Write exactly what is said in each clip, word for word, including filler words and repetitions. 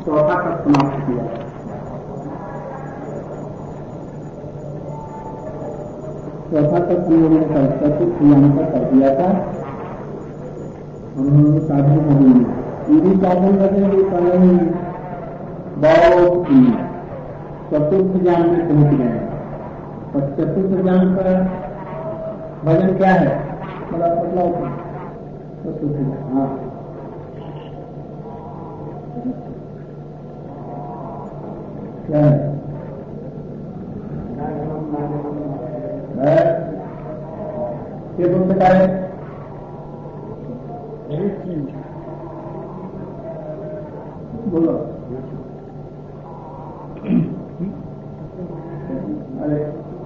चौथा तक समाप्त किया। चौथा तक हम लोगों ने चतुर्थ ज्ञान का कर दिया था। उन्होंने साधन बदली, यदि साधन बदलेंगे कहीं बहुत चतुर्थ ज्ञान में पहुंच गए। और चतुर्थ ज्ञान का भजन क्या है? बड़ा बदलाव चतुर्थ ज्ञान। हाँ, क्या है? ये कौन सा कार्य? बोलो। अरे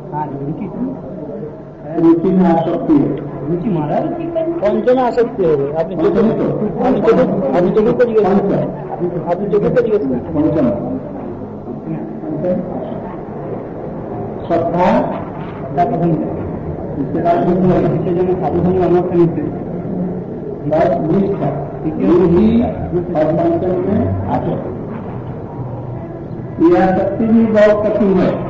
रुचि में आसक्ति है। रुचि महाराज कौन से में आसक्ति है? आपने जगह अभी जगह पर आपने जगह पर श्रद्धा इसके बाद साधु संग अमर करने बस निष्ठा और पंचम में आसक्ति। यह आसक्ति भी बहुत कठिन है।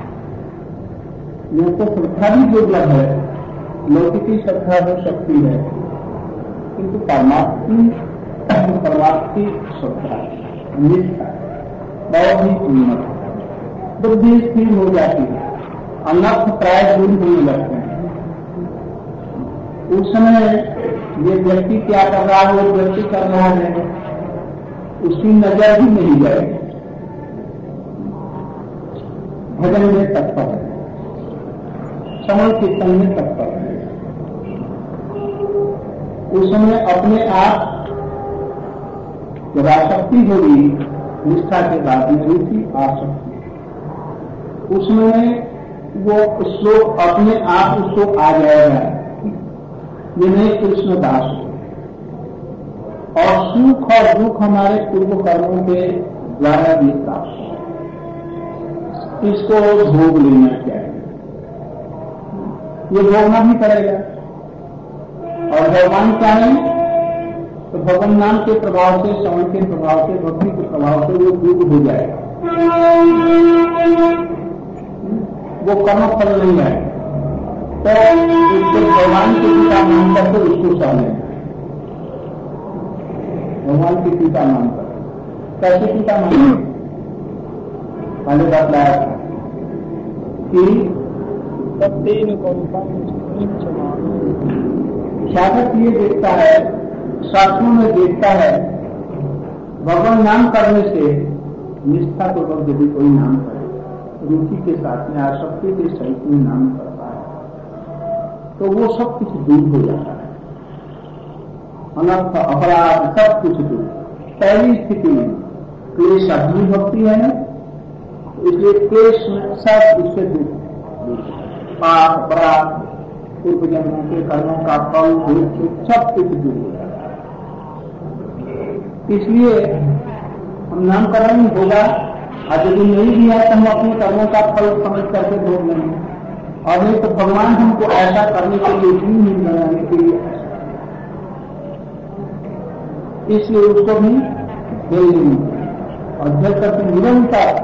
यह तो श्रद्धा भी दुर्लभ है, लौकिकी श्रद्धा हो सकती है, किंतु परमात्मी परमार्थी श्रद्धा निष्ठा बहुत ही उन्नत, बुद्धि स्थिर हो जाती है, अनर्थ प्राय दूर होने लगते हैं। उस समय ये व्यक्ति क्या कर रहा है, वो व्यक्ति कर रहा है, उसकी नजर भी नहीं जाएगी। भजन में तत्पर है, समय कीर्तन में तत्पर है। उस समय अपने आप जब आसक्ति होगी, निष्ठा के बाद में रुचि आसक्ति, उसमें वो श्लोक अपने आप उसको आ जाएगा, ये नहीं कृष्णदास। और सुख और दुख हमारे पूर्व कर्मों के द्वारा बीतता, इसको भोग लेना चाहिए, ये भोगना भी पड़ेगा। और भगवान क्या है? तो भगवान नाम के प्रभाव से, श्रवण के प्रभाव से, भक्ति के प्रभाव से वो दूर हो जाएगा, वो कर्म फल नहीं है। तो उसको भगवान के पिता मानकर तो उसको सहने, भगवान के पिता मानकर। कैसे पिता मानकर? पहले बतलाया था कि साधक ये देखता है, शास्त्रों में देखता है, भगवान नाम करने से निष्ठा पूर्वक यदि कोई नाम करे, रुचि के साथ में, आसक्ति के सहित में नाम करता है, तो वो सब कुछ दूर हो जाता है, अनर्थ अपराध सब कुछ दूर। पहली स्थिति में क्लेश अग्नि भक्ति है ना, इसलिए क्लेश सब उससे दूर, पाप अपराध पूर्व जन्मों के कर्मों का फल सब कुछ दूर हो जाता है। इसलिए हम नाम करना होगा, और यदि नहीं भी है तो हम अपने कर्मों का फल समझ करके भोग लेंगे, और नहीं तो भगवान हमको ऐसा करने के लिए भी नहीं बनाने के लिए, इसलिए उसको भी दे लेंगे। और जब तक निरंतर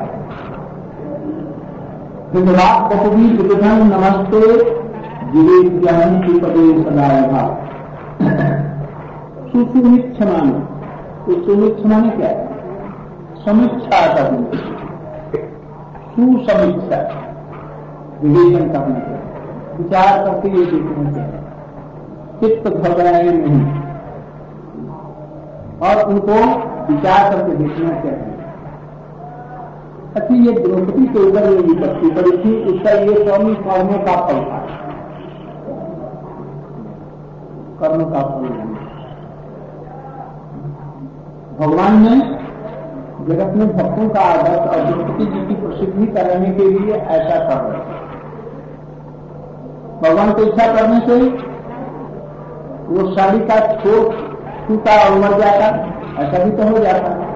विराट बहुवीर विधन नमस्ते विवेक ज्ञान की पदे सदाएगा। सुसुमित क्षमाने, तो सुमित क्षमाने क्या है? समीक्षा करनी, सुसमीक्षा, विवेचन करना चाहिए, विचार करके ये देखना चाहिए, चित्त घबराए नहीं, और उनको विचार करके देखना चाहिए। अच्छा, ये द्रौपदी के ऊपर ये विपत्ति पड़ी थी, उसका ये स्वामी कर्मों का फल था, कर्म का फल नहीं। भगवान ने जगत में भक्तों का आदर्श और द्रौपदी जी की प्रसिद्धि करने के लिए ऐसा कर रहे हैं। भगवान को इच्छा करने से वो साड़ी का छोट टूटा और मर जाता, ऐसा भी तो हो जाता है।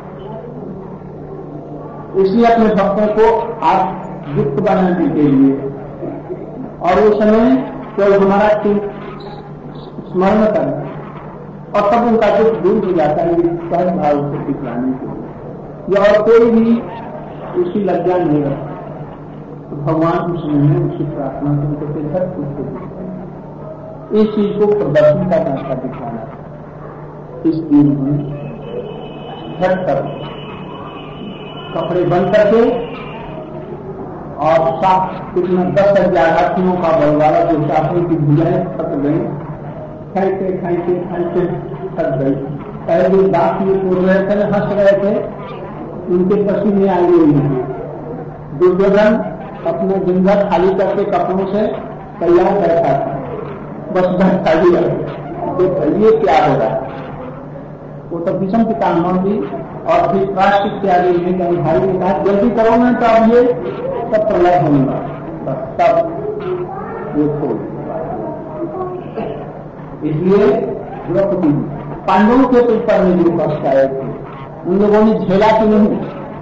इसलिए अपने भक्तों को आप युक्त बनाने के लिए, और उस समय तो हमारा स्मरण करना, और तब उनका दुख दूर हो जाता है, सहज भाव से दिखलाने के लिए। या और कोई भी उसकी लज्जा नहीं रखता, तो भगवान उस समय उसकी प्रार्थना करके घर पूछते इस चीज को प्रदर्शन करना था, दिखाना। इस दिन में झट कर कपड़े बंद करके और सात कितना दस हजार हाथियों का बलवाला जो चाहते की भुजाएं थक गई, खाइते खाइते खाइते थक गई। पहले बात ये बोल रहे थे, हंस रहे थे, उनके पसीने आए हुए हैं। दुर्योधन अपना जिंदा खाली करके कपड़ों से तैयार बैठा था, बस बैठा ही ये क्या हो रहा है। वो तो भीषम पितामह भी और फिर राष्ट्र इत्यादि में कहीं भाई ने कहा जल्दी करो ना, तो अब ये सब प्रलय होगा, बस तब ये खोल। इसलिए द्रौपदी पांडवों के ऊपर में जो कष्ट आए थे उन लोगों ने झेला कि नहीं,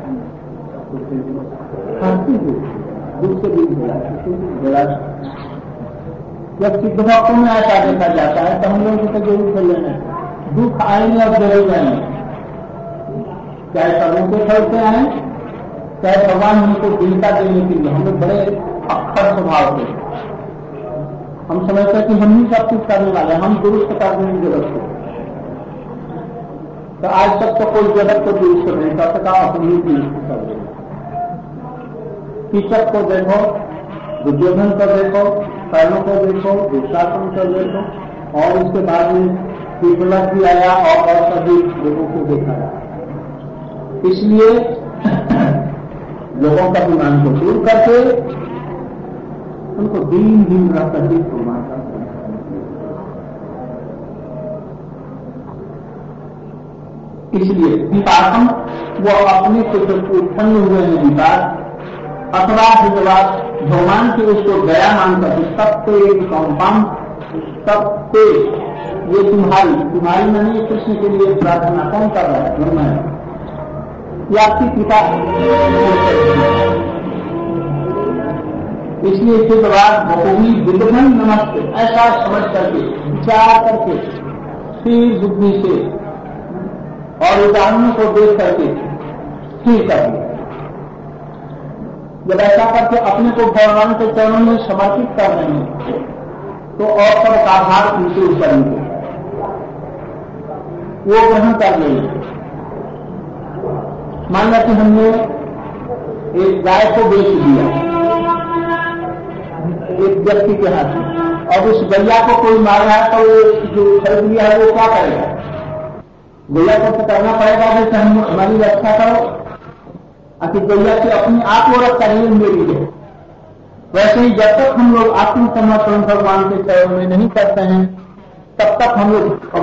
हंसती थी, दुख से भी झेला झेला। जब सिद्ध भक्तों में ऐसा देखा जाता है तो हम लोगों को जरूर खेल लेना, दुख आएंगे और जरूर जाएंगे, चाहे सर्वों के फलते आए, चाहे भगवान हमको दिलता देने के लिए। हम लोग बड़े अक्खर स्वभाव थे, हम समझते हैं कि हम ही सब कुछ करने वाले, हम दुरुस्त करने की जरूरत है। तो आज तक तो कोई जगत को दुरुस्त नहीं कर सका, अपनी दुरुस्त कर देगा। कीचक को देखो, दुर्योधन को देखो, कर्णों को देखो, दुशासन को देखो, और उसके बाद में विप्लव भी आया और, और सभी लोगों को देखा गया। इसलिए लोगों का अभिमान को दूर करके उनको दीन दीन रहकर ही प्रमाण करते। इसलिए विपाकम वो अपने से जो उत्पन्न हुए हैं विपाक अथवा विवाद भगवान की उसको गया मानकर सबसे कौम सबसे ये तुम्हारी तुम्हारी मैंने कृष्ण के लिए प्रार्थना कौन कर रहा है, मैं ये आपकी कृपा। इसलिए इसके बाद बहुवी विलभन नमस्ते ऐसा समझ करके विचार करके स्थिर बुद्धि से और उदाहरणों को देख करके स्थिर कर दिया। जब ऐसा करके अपने को भगवान के चरणों में समर्पित कर रहे हैं तो और सब का भार उनके ऊपर नहीं, वो ग्रहण कर लेंगे। मान लो कि हमने एक गाय को बेच दिया एक व्यक्ति के हाथ में, और उस गैया को कोई मार रहा है तो वो जो खरीद लिया है वो क्या करेगा? गैया को तो करना पड़ेगा जैसे हम हमारी रक्षा करो, अति गैया की अपनी आप वो रक्षा नहीं मेरी है। वैसे ही जब तक हम लोग आत्मसमर्पण भगवान के चरणों में नहीं करते हैं तब तक हम लोग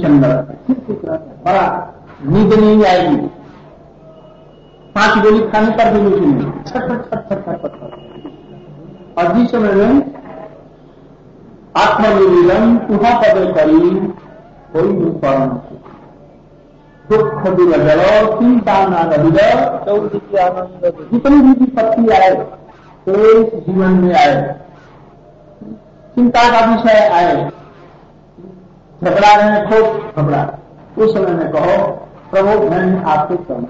बड़ा नींद नहीं आएगी, पांच गोली खाने पर भी नींद नहीं, छट छट छट छट छट। और जिस समय में आत्मनिवेदन तुहा पदे करी कोई निष्पादन दुख दुर्जल चिंता नानंद चौदी आनंद जितनी भी विपत्ति आए तो जीवन में आए, चिंता का विषय आए, घबरा रहे हैं खूब घबरा, उस समय में कहो प्रभु मैं आपके चरण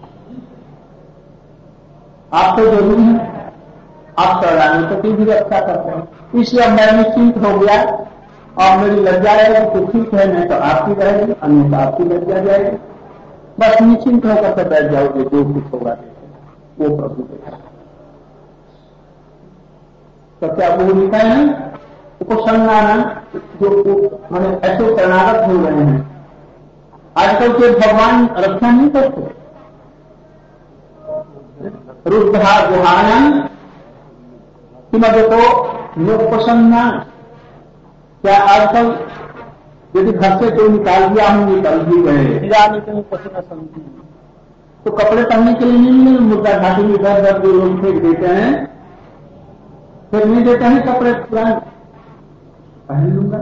आप तो जरूरी है, आप शरणागतों की भी रक्षा करते हैं। इसलिए मैं निश्चिंत हो गया और मेरी लज्जा रहेगी तो ठीक है, नहीं तो आपकी रहेगी, अन्यथा आपकी लज्जा जाएगी। बस निश्चिंत होकर के बैठ जाओगे, जो कुछ होगा वो प्रभु देगा। तो क्या वो लिखा है उपसंगाना जो मैंने ऐसे शरणागत हो रहे हैं आजकल के भगवान रक्षा नहीं करते। रुद्धा गुहान कि देखो लोकप्रसन्ना, क्या आजकल यदि घर से कोई निकाल दिया हम निकल भी गए पसीना समझी तो कपड़े पहनने के लिए नहीं मिले, मुद्दा घाटी में इधर उधर जो लोग फेंक देते हैं, फिर नहीं देते हैं कपड़े पुराने पहन लूंगा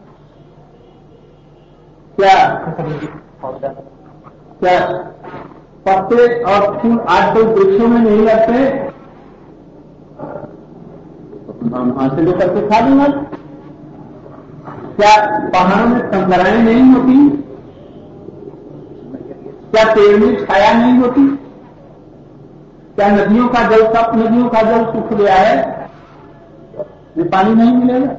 क्या क्या पत्ते और फूल आजकल वृक्षों में नहीं लगते, हम वहां से लेकर के खा दूंगा। क्या पहाड़ों में कंकराएं नहीं होती, क्या पेड़ में छाया नहीं होती? क्या नदियों का जल सब नदियों का जल सूख गया है, ये पानी नहीं मिलेगा?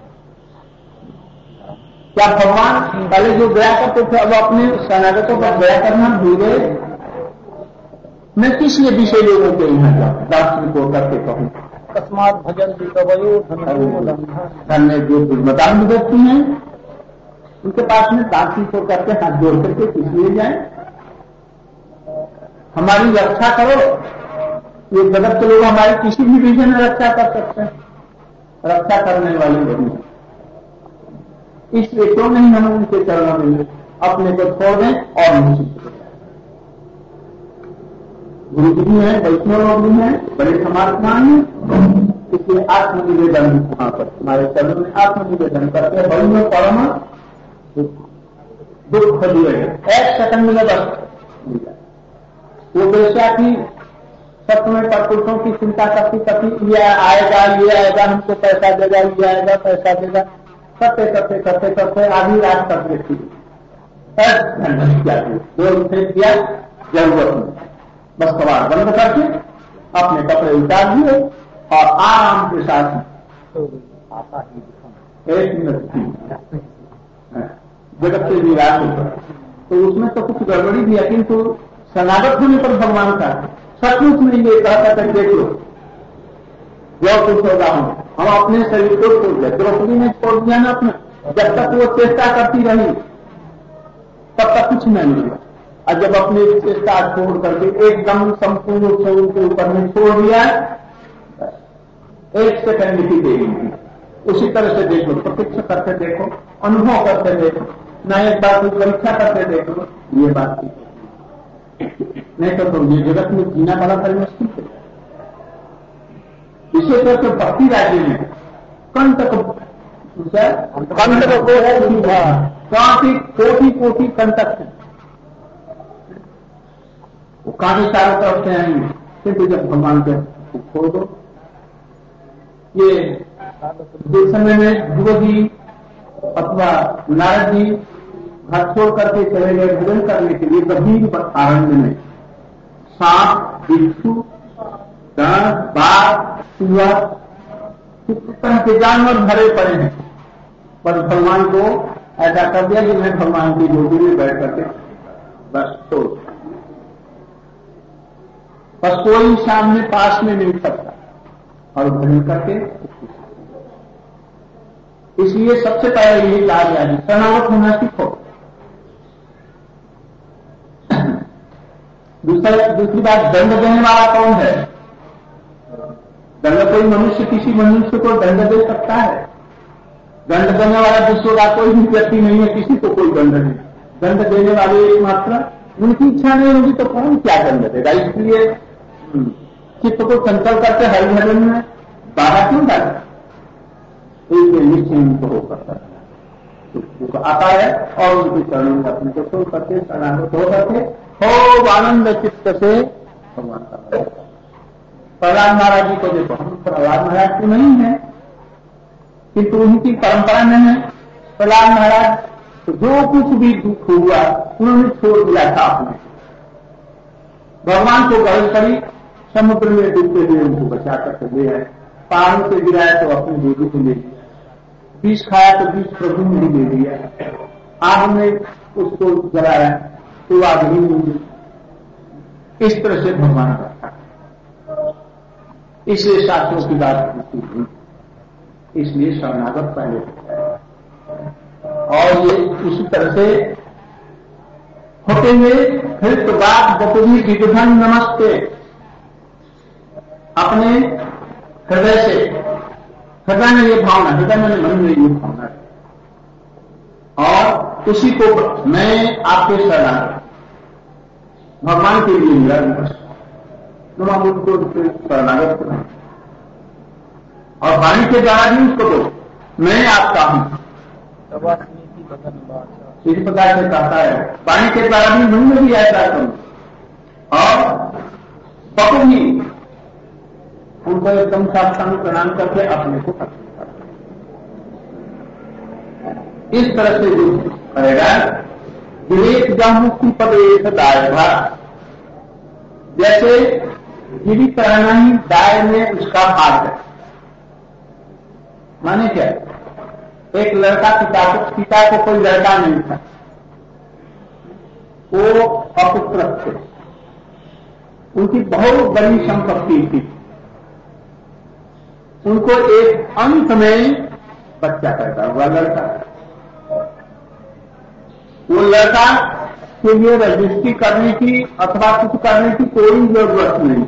क्या भगवान पहले जो गया करते थे अब अपने शरणागतों पर गया करना भूल गए? मैं किस लिए विषय लोगों के यहाँ जाऊँ दार्शनिक को करके कहूँ अकस्मात भजन धन्य जो दुर्मदान व्यक्ति हैं उनके पास में दार्शनिक को करके हाथ जोड़ करके किस लिए जाए? हमारी रक्षा करो। ये जगत के लोग हमारी किसी भी विषय में रक्षा कर सकते हैं, रक्षा करने वाले वही हैं। इसलिए क्यों नहीं हम उनके चरणों में अपने को छोड़ दें और निश्चित हो जाए। गुरु जी भी हैं, वैष्णव लोग भी हैं, बड़े समाजमान हैं, इसलिए आत्मनिवेदन वहां पर हमारे चरणों में आत्मनिवेदन करके बड़ी में परम दुख दिए एक सेकंड में बस वो बेचा की सत्य पर पुरुषों की चिंता करती करती ये आएगा ये आएगा हमको पैसा देगा ये आएगा पैसा देगा करते करते करते करते आधी रात तक देखी दो फेंक दिया जरूरत नहीं, बस कबाड़ बंद करके अपने कपड़े उतार दिए और आराम के साथ एक मिनट जगत से निराश होकर तो उसमें तो कुछ गड़बड़ी भी है, किंतु शरणागत होने पर भगवान का सचमुच में ये कहता था देख लो जो कुछ होगा हम हम अपने शरीर को छोड़ दिया। द्रौपदी ने छोड़ दिया ना अपने, जब तक वो चेष्टा करती रही तब तक कुछ नहीं मिला, और जब अपनी चेष्टा छोड़ करके एकदम संपूर्ण रूप से उनके ऊपर में छोड़ दिया एक सेकंड की देरी थी। उसी तरह से देखो, प्रतीक्षा करके देखो, अनुभव करके देखो, न एक बात की परीक्षा करके देखो, ये बात की नहीं तो, तो ये जगत में जीना बड़ा बड़ी मुश्किल है। इसी तरह से भक्ति राज्य में कंटक कंटक काफी कोटि कोटि कंटक है, वो काफी चारों तरफ से आएंगे, किंतु जब भगवान के छोड़ दो, ये जिस समय में ध्रुव जी अथवा नारद जी घर छोड़ करके चले गए भोजन करने के लिए गंभीर अरण्य में सांप बिच्छू बाघ चूहा इस तरह के जानवर भरे पड़े हैं, पर भगवान को ऐसा कर दिया कि मैं भगवान की गोदी में बैठ करके बस तो बस कोई सामने पास में नहीं सकता और भजन करके। इसलिए सबसे पहले यही कहा गया है शरणागत होना सीखो। दूसरा दूसरी बात, दंड देने वाला कौन है? दंड कोई मनुष्य किसी मनुष्य को दंड दे सकता है? दंड देने वाला दूसरों का कोई भी व्यक्ति नहीं है, किसी को कोई दंड नहीं। दंड देने वाले एकमात्र उनकी इच्छा नहीं होगी तो कौन क्या दंड देगा? इसलिए चित्त को संकल्प करके हरि भजन में बाधा क्यों डालता? इसलिए निश्चय उनको हो करता है आता है और उनके चरणों में अपने को छोड़ करके शरणागत हो करके खूब आनंद चित्त से भगवान का प्रहलाद महाराज जी को देखो, हम प्रहलाद महाराज को नहीं है किंतु उनकी परंपरा में है। प्रहलाद महाराज तो जो कुछ भी दुख हुआ उन्होंने छोड़ दिया था आपने, भगवान को गहल करी, समुद्र में डूबते हुए उनको बचा करके ले आए, पहाड़ों से गिराया तो अपनी बेटी को ले लिया, विष खाया तो विष प्रभु ने ही ले लिया, आग में उसको जलाया तो आग ही नहीं। इस तरह से भगवान करता, इसलिए शास्त्रों की बात होती है, इसलिए शरणागत पहले और ये उसी तरह से होते हुए फिर तो बात बतुरी विविधन नमस्ते अपने हृदय से, हृदय में ये भावना, हृदय में मन में ये भावना और उसी को मैं आपके शरणागत भगवान के लिए मिला तुम आप उनको शरणागत करें और वाणी के द्वारा भी उसको दो, मैं आपका हूं। इस प्रकार से कहता है वाणी के द्वारा भी मैं भी ऐसा करूं और पकड़ ही उनको एकदम साष्टांग प्रणाम करके अपने को अर्पण करते। इस तरह से जो करेगा विवेक जब मुक्ति पदे दाय था, जैसे जीवित रहना ही दाय में उसका भाग है। माने क्या, एक लड़का पिता को पिता को कोई लड़का नहीं था, वो अपुत्र थे, उनकी बहुत बड़ी संपत्ति थी, उनको एक अंत में बच्चा पैदा हुआ लड़का। वो लड़का के लिए रजिस्ट्री करने की अथवा कुछ करने की कोई जरूरत नहीं,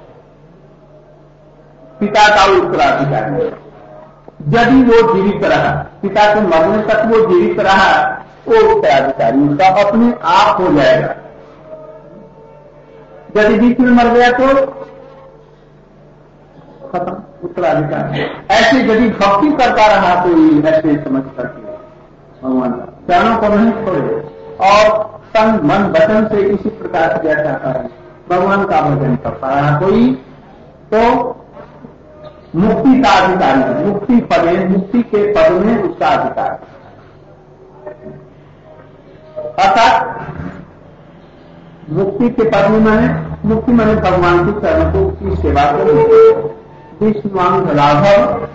पिता का उत्तराधिकारी है। यदि वो जीवित रहा, पिता के मरने तक वो जीवित रहा, वो उत्तराधिकारी उसका अपने आप हो जाएगा। यदि बीच में मर गया तो खत्म, उत्तराधिकारी। ऐसे यदि भक्ति करता रहा कोई ऐसे समझ करके भगवान चरणों को नहीं छोड़े और तन मन वचन से इसी प्रकार से जैसा है भगवान का भजन करता रहा कोई, तो मुक्ति का अधिकारी है। मुक्ति पद, मुक्ति के पद में उसका अधिकार। अर्थात मुक्ति के पद में मैंने मुक्ति मैंने भगवान की चरणों को की सेवा को विष्णुवांग लाभव,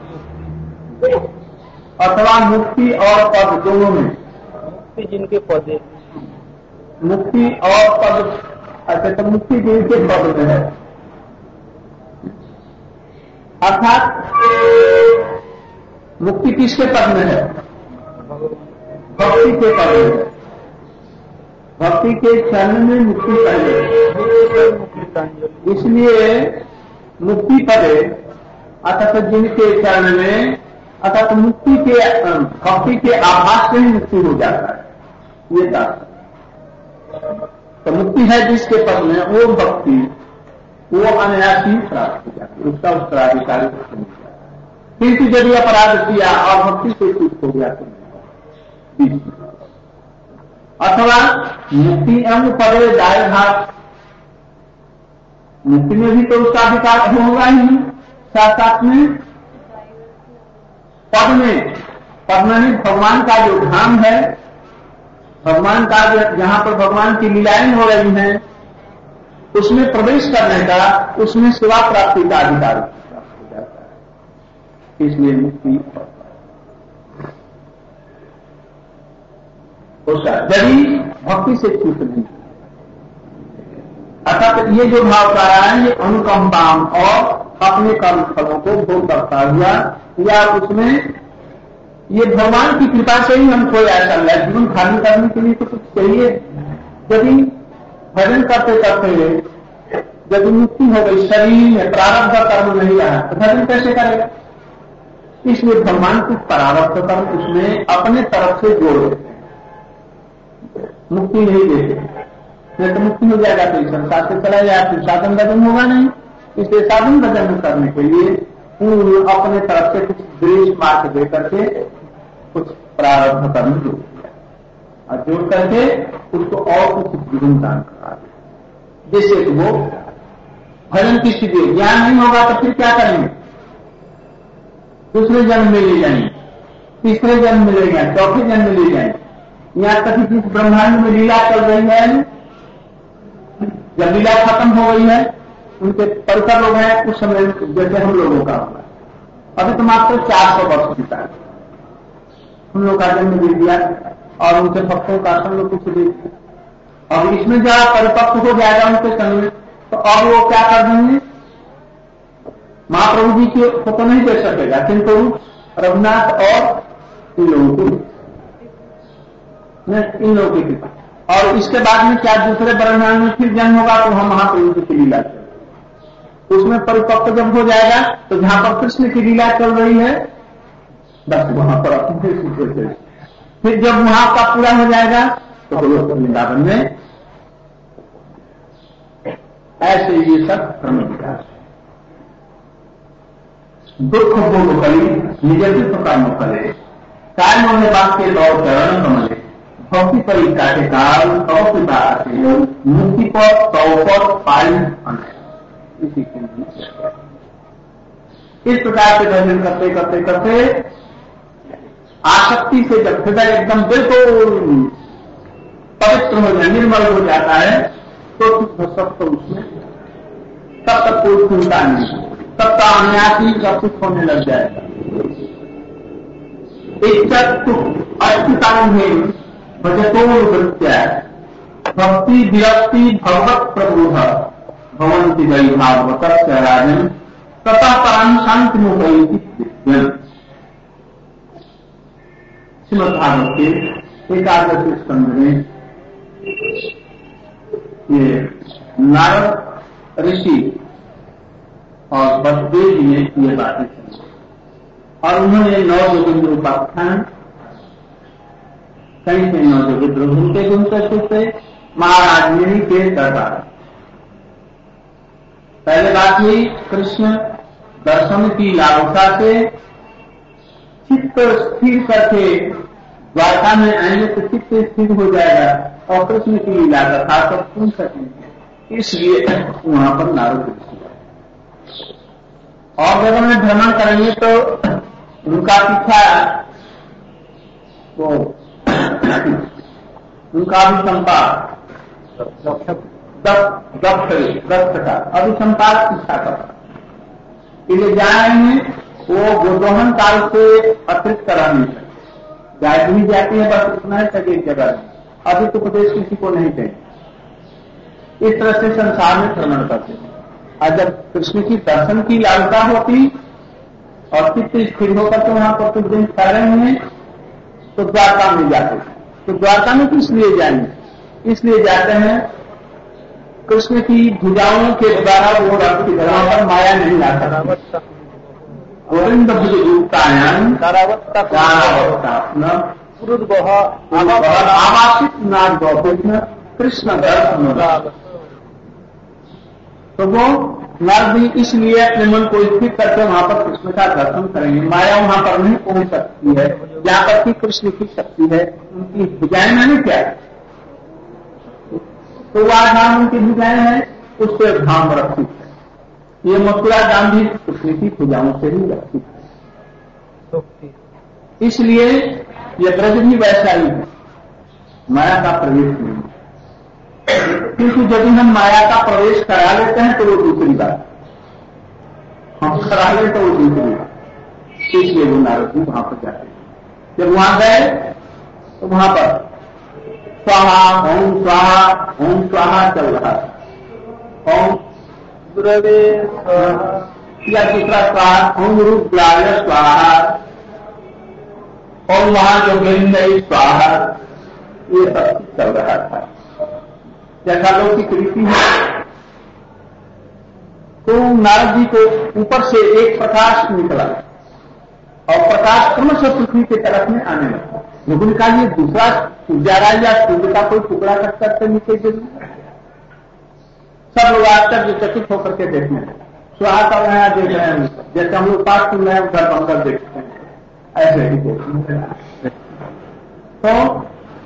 अथवा मुक्ति और पद दोनों में, मुक्ति जिनके पद, मुक्ति और पद, अच्छा तो मुक्ति जिनके पद में है, अर्थात मुक्ति किसके पद में है, भक्ति के पद में है। भक्ति के चरण में मुक्ति पहले, इसलिए मुक्ति पदे अर्थात जिनके चरण में, अर्थात मुक्ति के भक्ति के आभास से ही मुक्ति हो जाता है। ये बात तो मुक्ति है जिसके पद में, वो भक्ति वो अनायास ही प्राप्त हो जाती है, उसका उत्तराधिकारी हो जाता है। किंतु यदि अपराध किया और भक्ति से चूक हो गया तो अथवा मुक्ति अंग पदे दाय भाग, मुक्ति में भी तो उसका अधिकार होगा ही, साथ साथ में पद में, पद में भगवान का जो धाम है, भगवान का जहां पर भगवान की लीलाएं हो रही हैं, उसमें प्रवेश करने का, उसमें सेवा प्राप्ति का अधिकार प्राप्त हो जाता है। इसलिए मुक्ति उसका यदि भक्ति से चूक नहीं, अर्थात ये जो भाव का रहा है ये अनुकंपाम और अपने कर्म फलों को भोग करता हुआ, या उसमें ये भगवान की कृपा से ही हमको ऐसा लगा। जीवन खाली करने के लिए तो कुछ चाहिए। यदि भजन करते करते यदि मुक्ति हो गई, शरीर में प्रारब्ध कर्म नहीं रहा तो भजन कैसे करेगा? इसलिए भगवान कुछ प्रारब्ध कर्म उसमें अपने तरफ से जोड़ देते हैं, मुक्ति नहीं देते। नहीं तो मुक्ति हो जाएगा तो इस संसार से चला जाए, फिर साधन भजन होगा नहीं। इसलिए साधन भजन करने के लिए अपने तरफ से कुछ ग्रेस मार्क दे करके कुछ प्रारब्ध कर्म जोड़ दिया और जोड़ करके उसको और कुछ जीवन दान करा दिया, जिससे कि वो भजन की स्थिति। ज्ञान नहीं होगा तो फिर क्या करेंगे? दूसरे जन्म में ले जाएंगे, तीसरे जन्म में ले जाएंगे, चौथे जन्म में ले जाएंगे। यहाँ तक जिस ब्रह्मांड में लीला चल रही है, जब लीला खत्म हो गई है, उनके परिसर लोग हैं उस समय जैसे हम लोगों का हुआ। अभी तो मात्र चार सौ वर्ष बीता है, हम लोग का जन्म दे दिया और उनके भक्तों का संग कुछ दे दिया। और इसमें जब परिपक्व हो जाएगा उनके संग में, तो अब वो क्या कर देंगे? महाप्रभु जी को तो नहीं दे सकेगा, किंतु रघुनाथ और इन लोगों को, इन लोगों की कृपा। और इसके बाद में क्या दूसरे ब्रह्मांड में फिर जन्म होगा तो हम महाप्रभु जी की लीला चल, उसमें परिपक्व जब हो जाएगा तो जहां पर कृष्ण की लीला चल रही है बस वहां पर अपने से फिर जब वहां का पूरा हो जाएगा तो वृंदावन में ऐसे ये सब क्रम विकास। दुख भोग कली निज कर्म करे, काय मोहे बात के दौर चरण कमले, भक्ति परी काटे काल सौ पिता आते, मुक्ति पर सौ पर पाई अनय। इसी के इस प्रकार से भजन करते करते करते आसक्ति से जब हृदय एकदम बिल्कुल पवित्र हो जाए, निर्मल हो जाता है, तो सब तो उसमें तब तक कोई चिंता नहीं, तब तो अनायास ही सब कुछ होने लग जाएगा। इच्छतु अस्थितांगेन भजतो वृत्त्या भक्ति विरक्ति भगवत प्रबोध भवन्ति वै भागवतस्य राजन् ततः परां शान्तिमुपैति विद्यन्। श्रीमद् भागवत के एकादश स्कंध में ये नारद ऋषि और वसुदेव जी ने ये बातें की और उन्होंने नौ जोगिंद्र उपाख्यान कहीं से नौ जोगिंद्र घूमते घूमते छूटते महाराज ने के दरबार। पहले बात हुई कृष्ण दर्शन की लालसा से चित्त स्थिर करके द्वारका में आएंगे तो चित्त स्थिर हो जाएगा और कृष्ण की लीला कथा सब सुन सकेंगे, इसलिए वहां पर नारद ऋषि और जगह में भ्रमण करेंगे तो उनका पीछा वो उनका अभिसंपाद दक्ष का अभिसंपाद पीछा कर इसलिए जाएंगे वो गोदोहन काल से अतिरिक्त करा नहीं सकते। गाय भी जाती है बस उतना ही तक एक जगह में, अधिक उपदेश किसी को नहीं देंगे। इस तरह से संसार में भ्रमण करते हैं और जब कृष्ण की दर्शन की लालसा होती और चित्त स्थिर होकर के वहां पर कुछ दिन ठहरे हुए तो द्वारका में जाते। तो द्वारका में किस लिए जाएंगे? इसलिए जाते हैं कृष्ण की भुजाओं के द्वारा वो रथ की धरा पर माया नहीं ला सकता। गोविंद भुज युक्तायान आवासित नाग गौकृष्ण कृष्ण दर्शन। तो वो नर भी इसलिए अपने मन को स्थिर करके वहां पर कृष्ण का दर्शन करेंगे। माया वहां पर नहीं पहुंच सकती है जहां पर की कृष्ण की शक्ति है। उनकी भुजाएं मैंने क्या है तो वह धाम उनकी भुजाएं हैं, उससे धाम रक्षित है। ये मथुरा धाम भी कृष्ण की भुजाओं से ही रक्षित है। इसलिए ये ब्रज भी वैसा ही है, माया का प्रवेश नहीं। क्योंकि यदि हम माया का प्रवेश करा लेते हैं तो वो दूसरी बात, हम करा लें तो वो दूसरी बात। इसलिए वो नारद जी वहां पर जाते हैं। जब वहां गए तो वहां पर स्वाहा ओम स्वाहा ओम स्वाहा चल रहा है। ओम द्रवे या दूसरा स्वाहा ओम रुद्राय स्वाहा ओम महाजोगिंद्र स्वाहा, ये सब चल रहा था जैसा लौकिक रीति है। तो नारद जी को ऊपर से एक प्रकाश निकला और प्रकाश क्रमशः पृथ्वी की तरफ में आने लगा। लेकिन का ये दूसरा उजारा या सूर्य का कोई टुकड़ा कट करके नीचे गिर, सब लोग आश्चर्यचकित होकर के देखने स्वाहा का नया देख रहे हैं, जैसे हम लोग पास सुन रहे हैं उधर बनकर देखते हैं, ऐसे ही देखते। तो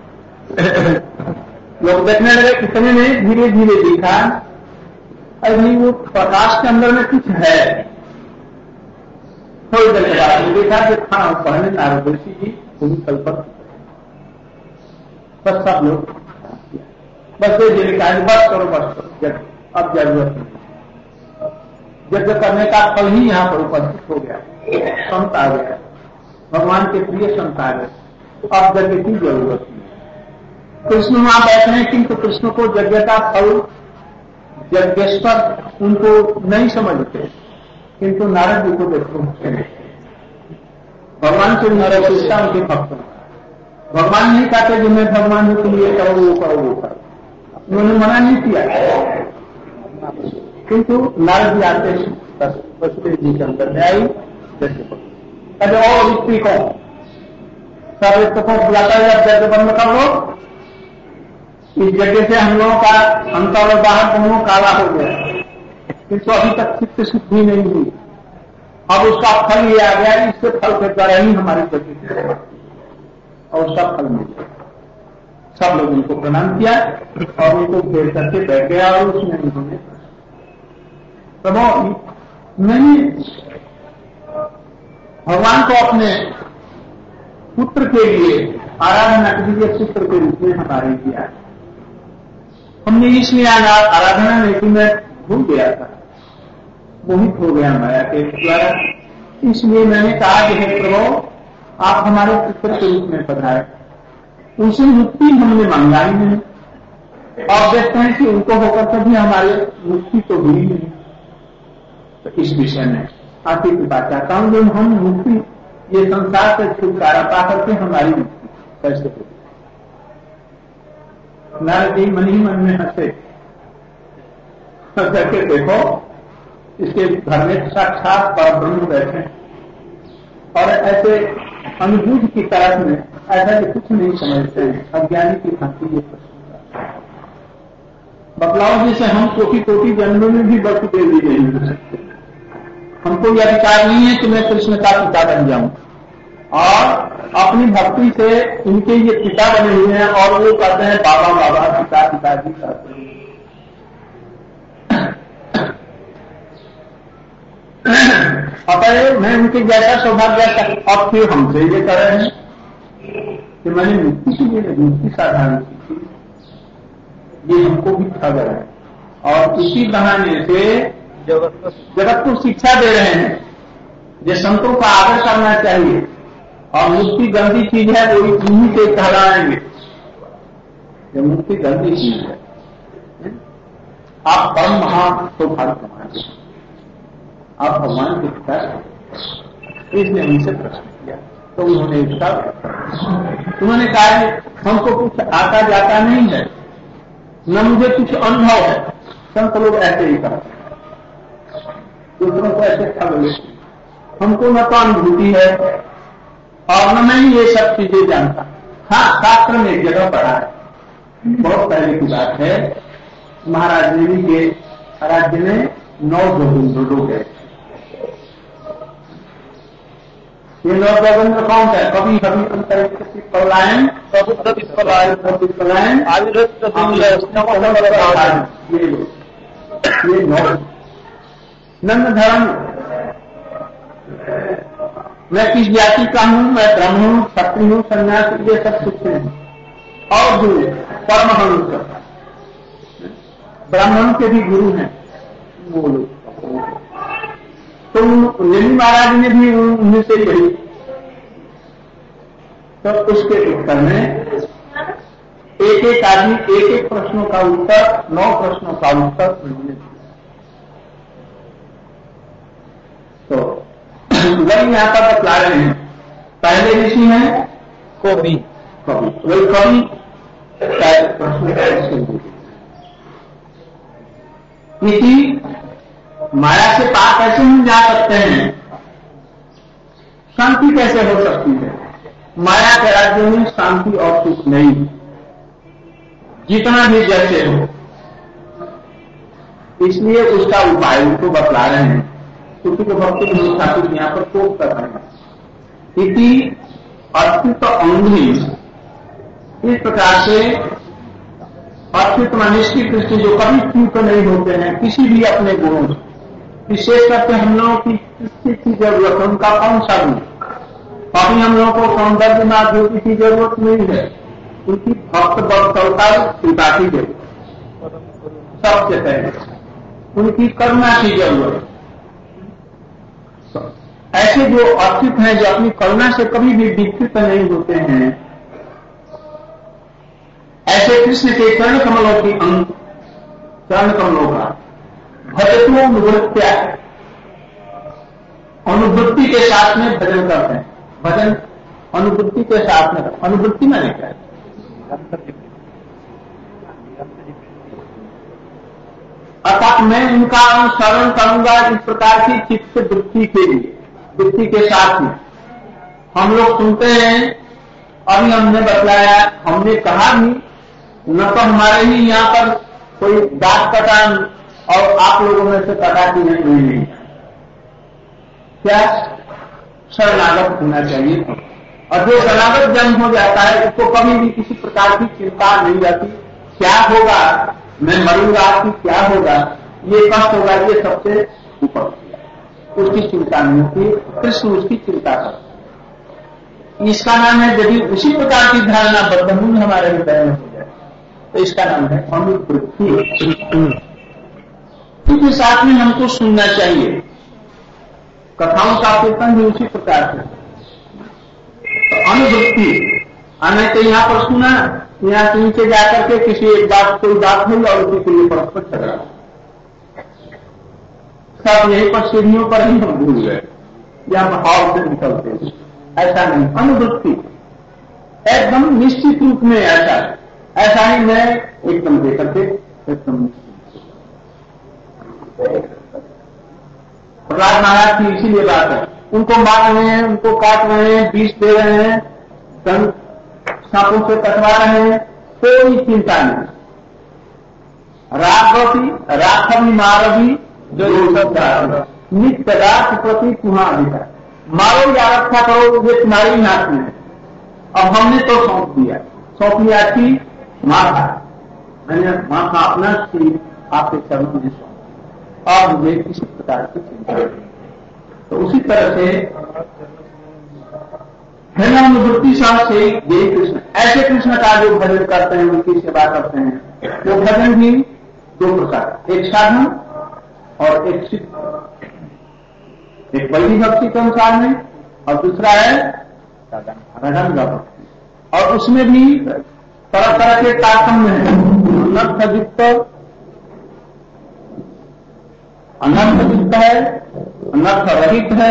लोग देखने लगे, कितने ने धीरे धीरे देखा अभी वो प्रकाश के अंदर में कुछ है। थोड़ी देर के बाद देखा कि हाँ पहले नारद ऋषि जी भूमितल पर बस सब लोग बस ये लिखा है बस करो बस करो, अब जरूरत नहीं। यज्ञ करने का फल ही यहाँ पर उपस्थित हो गया, संत आ गया, भगवान के प्रिय संत आ गए, अब यज्ञ की जरूरत नहीं। कृष्ण वहां बैठे हैं किंतु कृष्ण को यज्ञ का फल यज्ञेश्वर उनको नहीं समझते, किंतु नारद जी को देखो भगवान से नारद उनके भक्त। भगवान नहीं कहते जो मैं भगवान हूं तुम ये करो वो करो वो करो, उन्होंने मना नहीं किया। किंतु नारद जी आते वसुदेव जी के अंदर में आई अरे और स्त्री को सब एक को बुलाता है अब यज्ञ बंद कर लो। इस जगह से हम लोगों का अंतर और बाहर दोनों काला हो गया, किंतु अभी तक चित्त शुद्धि नहीं हुई। अब उसका फल ये आ गया, इसके फल के द्वारा ही हमारी गति और उसका फल मिल गया। सब लोग उनको प्रणाम किया और उनको घेर करके बैठ गया और उसमें उन्होंने प्रभु मैंने भगवान को अपने पुत्र के लिए आराधना के लिए पुत्र के रूप में हमारे किया। हमने इसलिए आराधना में कि मैं भूल गया था, मोहित हो गया माया के द्वारा, इसलिए मैंने कहा कि हे प्रभु आप हमारे पुत्र के रूप में पधारे। उनसे मुक्ति हमने मांगा ही नहीं और देखते हैं कि उनको होकर कभी हमारे मुक्ति तो हुई नहीं। तो इस विषय में आपकी कृपा चाहता हूं, जो हम मुक्ति ये संसार से छुटकारा पा करके हमारी मुक्ति कैसे होगी। नारद जी मन ही मन में हंसे, करके देखो इसके घर में साक्षात पर ब्रह्म बैठे और ऐसे अनुभूति की तरफ में ऐसा कि कुछ नहीं समझते हैं, अज्ञानी की भांति ये प्रश्न बतलाओ जिसे हम कोटि कोटि जन्मों में भी वस्तु दे दी नहीं हो सकते। हमको यह अधिकार नहीं है कि मैं कृष्ण का पिता बन जाऊं और अपनी भक्ति से इनके ये पिता बने हुए हैं और वो कहते हैं बाबा बाबा पिता पिताजी कहते हैं। अतः मैं उनके जैसा सौभाग्य अब फिर हमसे ये कर रहे हैं कि मैंने मुक्ति की लिए मुक्ति साधारण की, ये हमको भी ठग रहे हैं और इसी बहाने से जगत को शिक्षा दे रहे हैं जो संतों का आदर करना चाहिए और मुक्ति गंदी चीज है वो इन्हीं से कहलाएंगे। ये मुक्ति गंदी चीज है, आप परम महान सौभाग्य कमाएंगे, आप भगवान के पिता। इसने उनसे प्रश्न किया तो उन्होंने इसका उन्होंने कहा हमको कुछ आता जाता नहीं है, न मुझे कुछ अनुभव है। संत लोग ऐसे ही करते हैं, दूसरों को ऐसे ठग लेते, हमको न तो अनुभूति है और न मैं ये सब चीजें जानता। हाँ, शास्त्र में एक जगह पढ़ा है, बहुत पहले की बात है, महाराज देवी के राज्य में नौ जोगिंद्र लोग गए। ये नौ जोगिंद्र कौन है? कभी कभी अंतरिक्ष पलायन, कभी पलायन, कभी पलायन, ये लोग, ये नौ नंद धर्म। मैं किस जाति का हूं? मैं ब्राह्मण हूं, क्षत्रिय हूं, सन्यासी, ये सब कुछ है। और गुरु परमहंस, ब्राह्मण के भी गुरु हैं वो लोग। तो लेनी महाराज ने भी उन्हीं से यही, तो उसके उत्तर में एक एक आदमी एक एक प्रश्नों का उत्तर, नौ प्रश्नों का उत्तर उन्होंने दिया। तो वही यहां पर बतला रहे हैं। पहले ऋषि हैं कवि, कवि वही कवि प्रश्न किसी माया से पार कैसे हम जा सकते हैं, शांति कैसे हो सकती है। माया के राज्य में शांति और सुख नहीं, जितना भी जैसे हो। इसलिए उसका उपाय उनको बतला रहे हैं, क्योंकि तो भक्ति ठाकुर यहां पर कोप कर रहे हैं। इति अस्तित्व अंगी, इस प्रकार से अस्तित्व निष्ठित कृष्ण जो कभी चूक नहीं होते हैं किसी भी अपने गुणों से, विशेष करके हम लोगों की किसी जरूरत है, उनका कौन सा गुण? अभी हम लोगों को सौंदर्य माधुर्य की जरूरत नहीं है, उनकी भक्त बक्सलता कृपा की जरूरत सबसे पहले, उनकी करुणा की जरूरत। ऐसे जो अस्तित्व हैं जो अपनी करुणा से कभी भी विकसित नहीं होते हैं, ऐसे कृष्ण के चरण कमलों की अंग, चरण कमलों का भजतो अनुवृत्त्या, अनुवृत्ति के साथ में भजन करते हैं। भजन अनुवृत्ति के साथ में, अनुवृत्ति मैंने क्या है? अर्थात मैं उनका अनुसरण करूंगा इस प्रकार की चित्त वृत्ति के लिए, वृत्ति के साथ में। हम लोग सुनते हैं, अभी हमने बतलाया, हमने कहा भी न तो हमारे ही यहाँ पर कोई दांत कटा और आप लोगों में से कटाती नहीं हुई नहीं, क्या शरणागत होना चाहिए। और जो शरणागत जन्म हो जाता है उसको कभी भी किसी प्रकार की चिंता नहीं रहती, क्या होगा, मैं मरूंगा कि क्या होगा, ये कष्ट होगा, ये सबसे ऊपर उसकी चिंता नहीं होती। कृष्ण उसकी चिंता करता। इसका नाम है यदि उसी प्रकार की धारणा बद्धमूल हमारे हृदय में हो जाए तो इसका नाम है अनुवृत्ति। क्योंकि साथ में हमको सुनना चाहिए, कथाओं का कीर्तन भी उसी प्रकार से। तो अनुवृत्ति आने तो यहाँ पर सुना, यहाँ से नीचे जाकर के किसी एक बात कोई बात हुई और उसी के लिए परस्पर झगड़ा, सब यहीं पर सीढ़ियों पर ही हम भूल गए, यहाँ हॉल से निकलते। ऐसा नहीं, अनुवृत्ति एकदम निश्चित रूप में ऐसा ऐसा ही मैं एकदम देकर के एकदम प्रहलाद महाराज की इसीलिए बात है, उनको मार रहे हैं, उनको काट रहे हैं, विष दे रहे हैं, सांपों से कटवा रहे हैं, कोई चिंता नहीं। राघवी राघवी मारवी जो नित्य रात प्रति तुम्हारा अधिकार, मारो या रक्षा करो ये तुम्हारे हाथ में है। अब हमने तो सौंप दिया, सौंप दिया कि माथा, मैंने माथा अपना शरीर आपके चरणों में सौंप, और मुझे किसी प्रकार की चिंता नहीं। तो उसी तरह से अनुवृत्ति साथ से ये कृष्ण, ऐसे कृष्ण का जो भजन करते हैं, उनकी सेवा करते हैं, वो भजन भी दो प्रकार, एक साधन और एक सिद्ध, एक वैदिक भक्ति के अनुसार में और दूसरा है रंगा भक्ति, और उसमें भी तरह तरह के तारतम्य है, अनर्थ युक्त अनर्थ युक्त है, अनर्थ रहित है,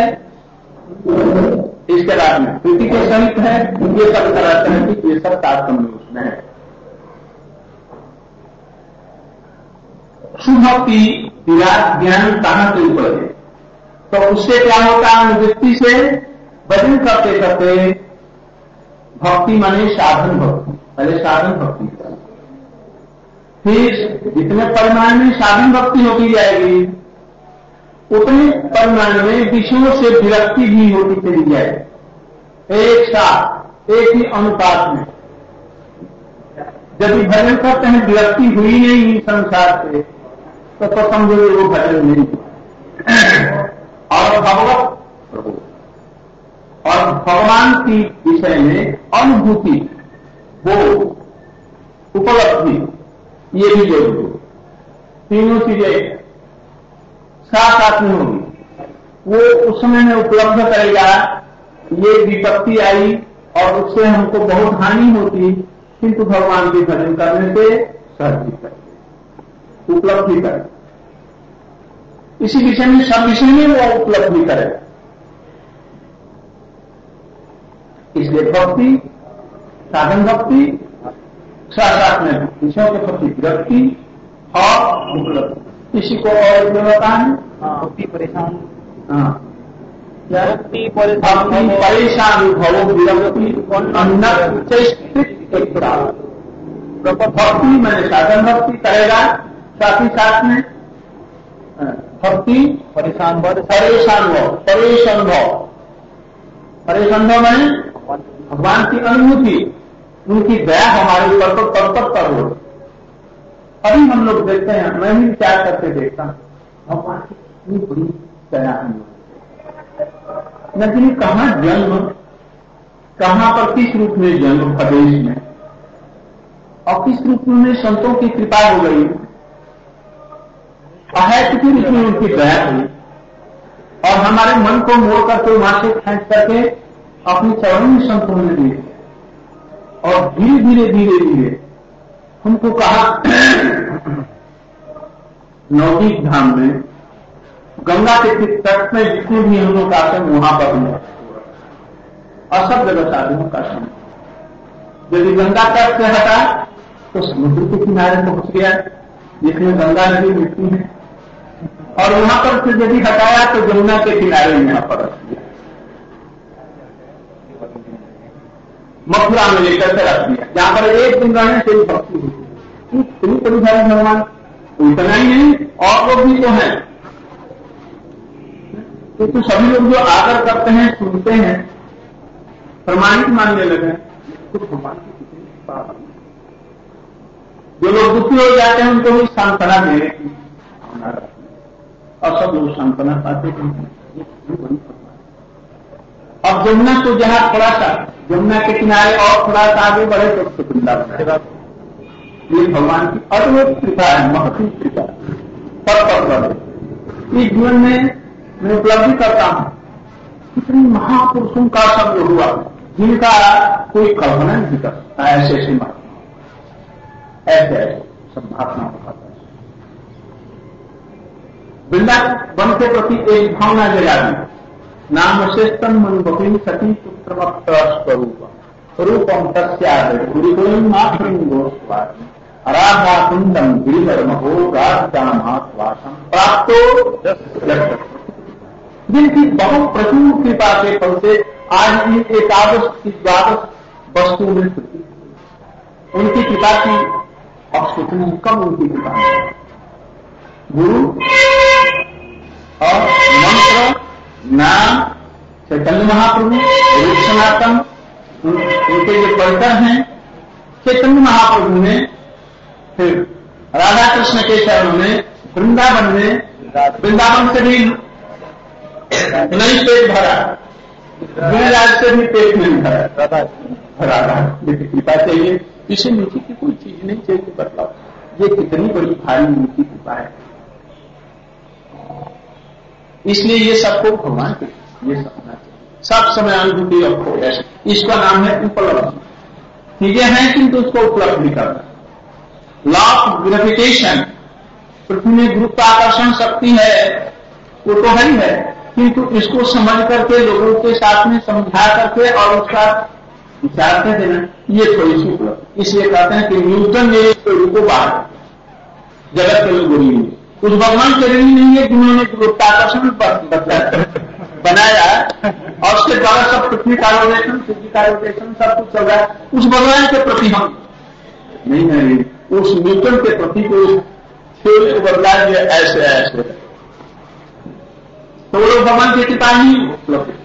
इसके बाद में प्रीति के सहित है, ये सब तरह तरह की ये सब तारतम्य उसमें है। सुभक्ति विराट ज्ञान कहां से ऊपर है, तो उससे क्या होता है, अनुवृत्ति से भजन करते करते भक्ति माने साधन भक्ति, पहले साधन भक्ति, फिर जितने परिमाण में साधन भक्ति होती जाएगी उतने परिमाण में विषयों से विरक्ति भी होती चली जाएगी। एक साथ एक ही अनुपात में जब भजन करते हैं विरक्ति हुई नहीं संसार से, तो, तो समझो वो भजन नहीं। और भगवत प्रभु और भगवान की विषय में अनुभूति, वो उपलब्धि, ये भी जरूरी, तीनों चीजें साथ साथ में होगी। वो उस समय में उपलब्ध करेगा, ये विपत्ति आई और उससे हमको बहुत हानि होती, किंतु भगवान के भजन करने से सहज करे, उपलब्धि करे। इसी विषय में सब विषय में वो उपलब्धि करे। इसलिए भक्ति, साधन भक्ति, साथ साथ में विषयों के प्रति विरक्ति और उपलब्धि। इसी को और बताएं, भक्ति परेशान, हाँ भक्ति परेशान परेशान भवो विरक्ति भक्ति मैंने साधन भक्ति करेगा, साथ ही साथ में भक्ति परेशान परेशान हो परेशान हो परेशान हो मैंने भगवान की अनुभूति, उनकी दया हमारे ऊपर तो पर पर हो। अभी हम लोग देखते हैं, मैं भी विचार करके देखता हूं, भगवान की कितनी बड़ी दया हम लोग, लेकिन कहां जन्म, कहां पर किस रूप में जन्म, प्रदेश में, और किस रूप में संतों की कृपा हो गई है, किसी रूप में उनकी दया हुई, और हमारे मन को मोड़ करके वहां से खींच करके अपने चरणों में संतों ने दिए, और धीरे धीरे धीरे धीरे हमको कहा नवदीप धाम में गंगा के तट में जितने भी हम लोग आते हैं वहां पर हम और सब जगह साधुओं का समय, यदि गंगा तट से हटा तो समुद्र के किनारे पहुंच गया जिसमें गंगा नदी मिलती है, और वहां पर फिर यदि हटाया तो यमुना के किनारे यहां पर रख दिया, मथुरा में लेकर के रख दिया, जहां पर एक दिन रहने से ही भक्ति हुई। इतनी बड़ी भाई भगवान, उतना ही नहीं और लोग भी तो हैं, क्योंकि तो सभी लोग जो आदर करते हैं, सुनते हैं, प्रमाणित मानने लगे, तो भगवान की कितनी कृपा। जो लोग दुखी हो जाते हैं उनको भी सांत्वना देने की भावना रखती है, और सब लोग सांत्वना पाते हैं। अब यमुना तो जहां थोड़ा सा, यमुना के किनारे और थोड़ा सा आगे बढ़े तो वृंदावन, ये भगवान की अद्भुत कृपा है, महती कृपा पद पद पर। इस जीवन में मैं उपलब्धि करता हूं कितने महापुरुषों का संग हुआ जिनका कोई कल्पना नहीं कर सकता। ऐसे ऐसे महात्मा, ऐसे ऐसे सब महात्मा होता है। वृंदावन के प्रति एक भावना जगा दी। नाम श्रेष्ठम मन बहिन सती पुत्र स्वरूप रूपम तस्यादुरीकुलम मातृम गोस्वामी राधा कुंदम गिरिधर महो राधामात्वासम प्राप्तो। जिनकी बहुत प्रचुर कृपा के फल से आज इन एकादश की द्वादश वस्तु में स्थिति, उनकी कृपा की अवस्तुति कम, उनकी कृपा है। गुरु और मंत्र, नाम, चैतन्य महाप्रभु, रूप सनातन, उनके जो परिकर हैं, चैतन्य महाप्रभु ने, फिर राधा कृष्ण के चरणों में, वृंदावन में, वृंदावन से भी नहीं पेट भरा, गिरिराज से भी पेट नहीं भरा, राधा जैसी कृपा चाहिए। इसे नीचे की कोई चीज नहीं चाहिए। बतलाओ ये कितनी बड़ी भारी नीति कृपा है। इसलिए ये सबको भगवान के ये सपना चाहिए, सब समय अनुभूति रखो। ऐसे इसका नाम है उपलब्धि। चीजें हैं किंतु उसको उपलब्धि करना। लॉ ऑफ ग्रेविटेशन, पृथ्वी में गुरुत्वाकर्षण शक्ति है, वो तो है ही है, किंतु इसको समझ करके लोगों के साथ में समझा करके और उसका विचार कर देना, ये थोड़ी सी उपलब्धि। इसलिए कहते हैं कि न्यूटन ने इस थ्योरी को बाहर जगत के लोग ऋणी है। उस भगवान के ऋणी नहीं है जिन्होंने गुरुत्वाकर्षण बनाया और उसके द्वारा सब पृथ्वी का रोटेशन, सूर्य का रोटेशन सब कुछ चल रहा है। उस भगवान के प्रति हम नहीं है, उस न्यूटन के प्रति को थ्योरी को बदला दिया ऐसे ऐसे, तो वो लोग भगवान की कृपा ही उपलब्ध।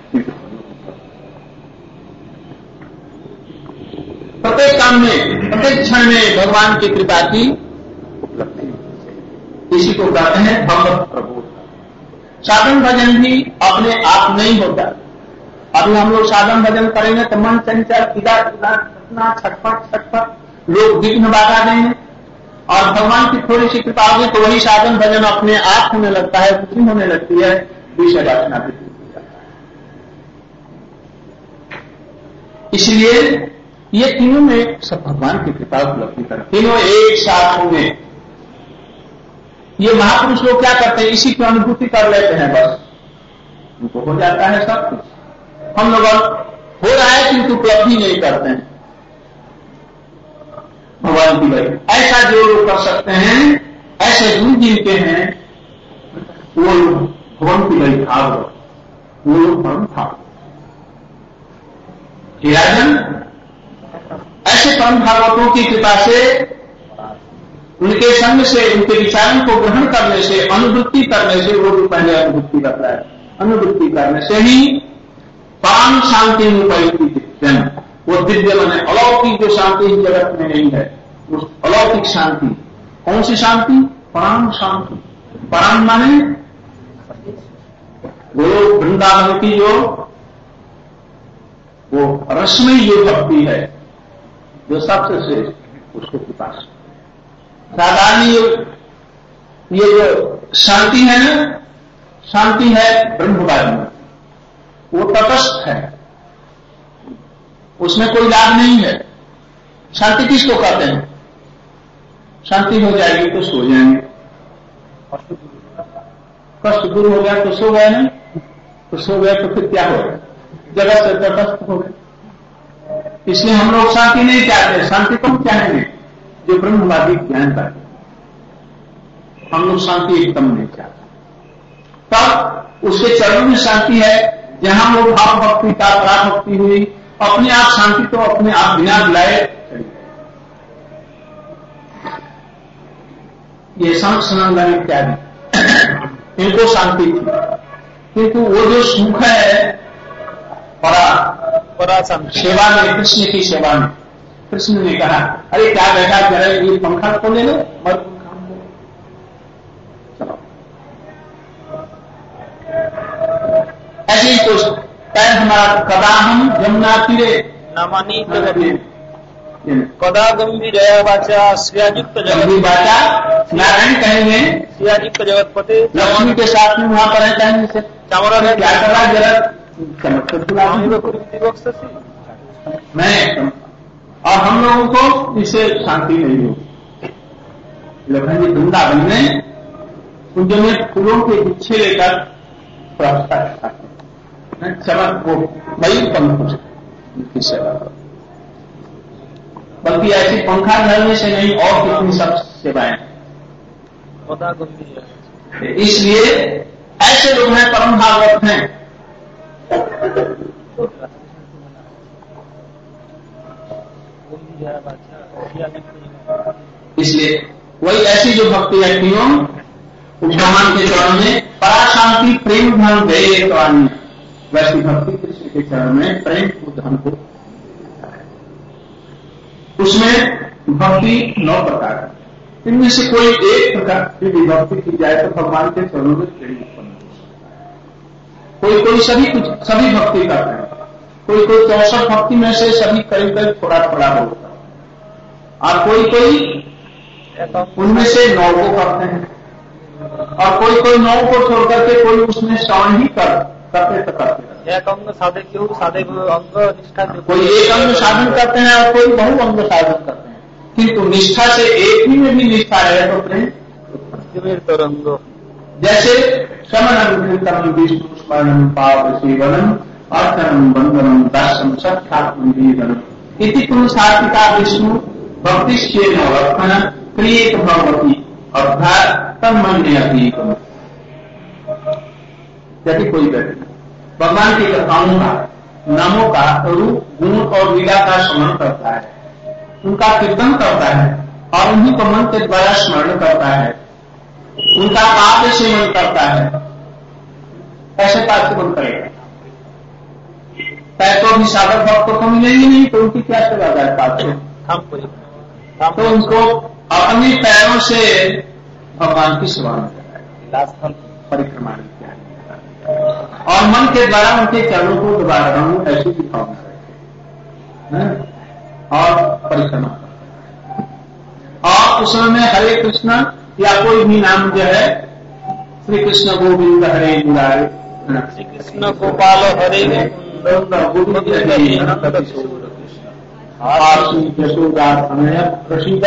प्रत्येक काम में, प्रत्येक क्षण में भगवान की कृपा की उपलब्धि, इसी को कहते हैं भगवत प्रबोध। साधन भजन भी अपने आप नहीं होता। अभी हम लोग साधन भजन करेंगे तो मन चंचल, इधर उधर घटना, छटपट छटपट, लोग विघ्न बाधा देंगे और भगवान की थोड़ी सी कृपा होगी तो वही साधन भजन अपने आप होने लगता है, खुशी होने लगती है, विषय वासना भी टूट जाता है। इसलिए ये तीनों में सब भगवान की कृपा उपलब्धि कर, तीनों एक साथ होंगे। ये महापुरुष लोग क्या करते हैं, इसी की अनुभूति कर लेते हैं, बस उनको हो जाता है सब कुछ। हम लोग हो रहा है किंतु उपलब्धि नहीं करते हैं भगवान की वजह। ऐसा जो लोग कर सकते हैं, ऐसे गुरु जिनके हैं, वो लोग भगवान की वही भाव, वो लोग परम भाव हिराजन। ऐसे परम भागवतों की कृपा से, उनके संग से, उनके विचारों को ग्रहण करने से, अनुभूति करने से, वो भी पहले अनुभूति करता है, अनुभूति करने से ही परम शांति में उपयुक्त जन्म, वो दिव्य बने अलौकिक जो शांति इस जगत में नहीं है, उस अलौकिक शांति। कौन सी शांति? परम शांति। परम माने वो वृंदावन की जो वो रश्मि जो भक्ति है, जो सबसे श्रेष्ठ, उसको के पास साधारण ये जो शांति है ना, शांति है ब्रह्मवादी में, वो तटस्थ है, उसमें कोई लाभ नहीं है। शांति किसको कहते हैं? शांति हो जाएगी तो सो जाएंगे, कष्ट दूर हो गया तो सो गए ना, तो सो गए तो फिर क्या हो गया, जगत से तटस्थ हो गए। इसलिए हम लोग शांति नहीं चाहते। शांति कौन चाहेंगे? जो ब्रह्मवादी ज्ञान करते। हम लोग शांति एकदम नहीं चाहते। तब उसके चरणों में शांति है, जहां वो भाव भक्ति का पराभक्ति हुई, अपने आप शांति तो अपने आप बिना बुलाए ये संत सनंदन इत्यादि इनको शांति थी, किंतु वो जो सुख है परा परा सेवा में, कृष्ण की सेवा में, कृष्ण ने कहा अरे क्या बैठा करे, ये पंखा को ले लो, मत पंखा लो, चलो ऐसे ही तो पैर हमारा कदा हम यमुना तीरे नमानी कदा गंभीरया वाचा श्रियायुक्त गंभीर जगत वाचा नारायण कहेंगे, श्रियायुक्त जगत पते लक्ष्मी के साथ में वहां पर रहता है। जैसे चामरा में क्या कर रहा है जरा चमत्कार मैं, और हम लोगों को इससे शांति नहीं होगी। लखन जी वृंदावन में कुंज में फूलों के गुच्छे लेकर प्रार्थना करते हैं, चमक वो वही पंख की सेवा करो, बल्कि ऐसी पंखा धरने से नहीं और कितनी सब सेवाएं। कदा गंभीर, इसलिए ऐसे लोग हैं परम भागवत हैं। इसलिए वही ऐसी जो भक्ति व्यक्तियों भगवान के चरण में परा शांति प्रेम धन गए तो आनी, वैसी भक्ति कृष्ण के चरण में प्रेम को धन को, उसमें भक्ति नौ प्रकार है। इनमें से कोई एक प्रकार की भी भक्ति की जाए तो भगवान के चरणों में प्रेम उत्पन्न हो। कोई कोई सभी कुछ सभी भक्ति करते हैं, कोई कोई चौसठ भक्ति में से सभी करीब करीब थोड़ा थोड़ा बोलता है, और कोई कोई उनमें से नौ को करते हैं, और कोई कोई नौ को छोड़ करके कोई उसमें श्रवण ही कर करते तो करते। एक अंग साधे क्यों साधे अंग निष्ठा, कोई एक अंग साधन करते हैं और कोई बहु अंग साधन करते हैं, किंतु निष्ठा से एक ही में भी निष्ठा है तो प्रेम तरंग। जैसे शमनम कीर्तनम विष्णु स्मरणम पाप सेवनम अर्चनम बंदनम दर्शम सत्यात्मनिवेदनम इति पुरुषार्थिका विष्णु भक्तिश्चेन लक्षण क्रियेत भगवती अर्थात तन्मन्यति। यदि कोई व्यक्ति भगवान की कथाओं का, नामों का, रूप गुण और लीला का स्मरण करता है, उनका कीर्तन करता है और उन्हीं को मन के द्वारा स्मरण करता है, उनका पाद सेवन करता है, कैसे पाद सेवन करेगा? पैसों भी साधक भक्तों को मिलेगी नहीं तो उनकी क्या सेवा जाए पाद से? तो उनको अपने पैरों से भगवान की सेवा कराए, परिक्रमा किया और मन के द्वारा उनके चरणों को दोबारा रहूं ऐसी भी भावना रखे और परिक्रमा करते। और उस समय हरे कृष्ण या कोई भी नाम जो है, श्री कृष्ण गोविंद हरे मुरारे, श्री कृष्ण गोपाल हरे गोविंद यशोदा प्रसिद्ध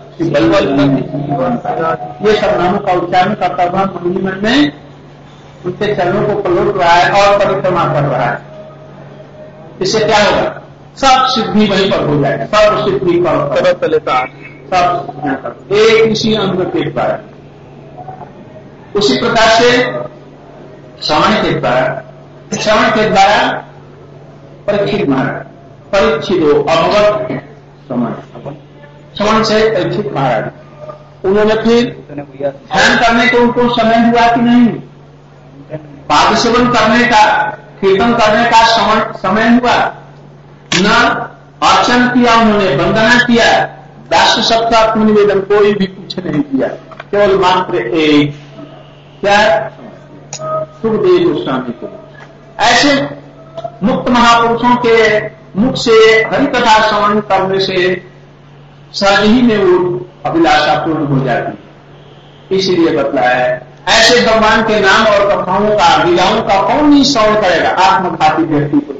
ये सब नामों का उच्चारण करता हुआ मंदिर मन में उनके चरणों को पलट रहा है और परिक्रमा कर रहा है। इससे क्या होगा? सब सिद्धि वहीं पर हो जाएगा, सब सिद्धि पर लेता सब एक इसी अंग के द्वारा। उसी प्रकार से श्रवण के द्वारा श्रवण के द्वारा परीक्षित महाराज परीक्षित हो अभवत श्रवण श्रवण से परीक्षित महाराज उन्होंने फिर ध्यान करने को उनको समय हुआ कि नहीं? पाद सेवन करने का, कीर्तन करने का समय हुआ न? अर्चन किया उन्होंने, वंदना किया, दास सप्ताह निवेदन कोई भी कुछ नहीं किया, केवल मात्र एक क्या सुखदेव गोस्वामी को। ऐसे मुक्त महापुरुषों के मुख से हरिकथा श्रवण करने से सहज ही में वो अभिलाषा पूर्ण हो जाती। इसीलिए बतलाया है ऐसे भगवान के नाम और कथाओं का, लीलाओं का कौन ही श्रवण करेगा आत्मघाती व्यक्ति को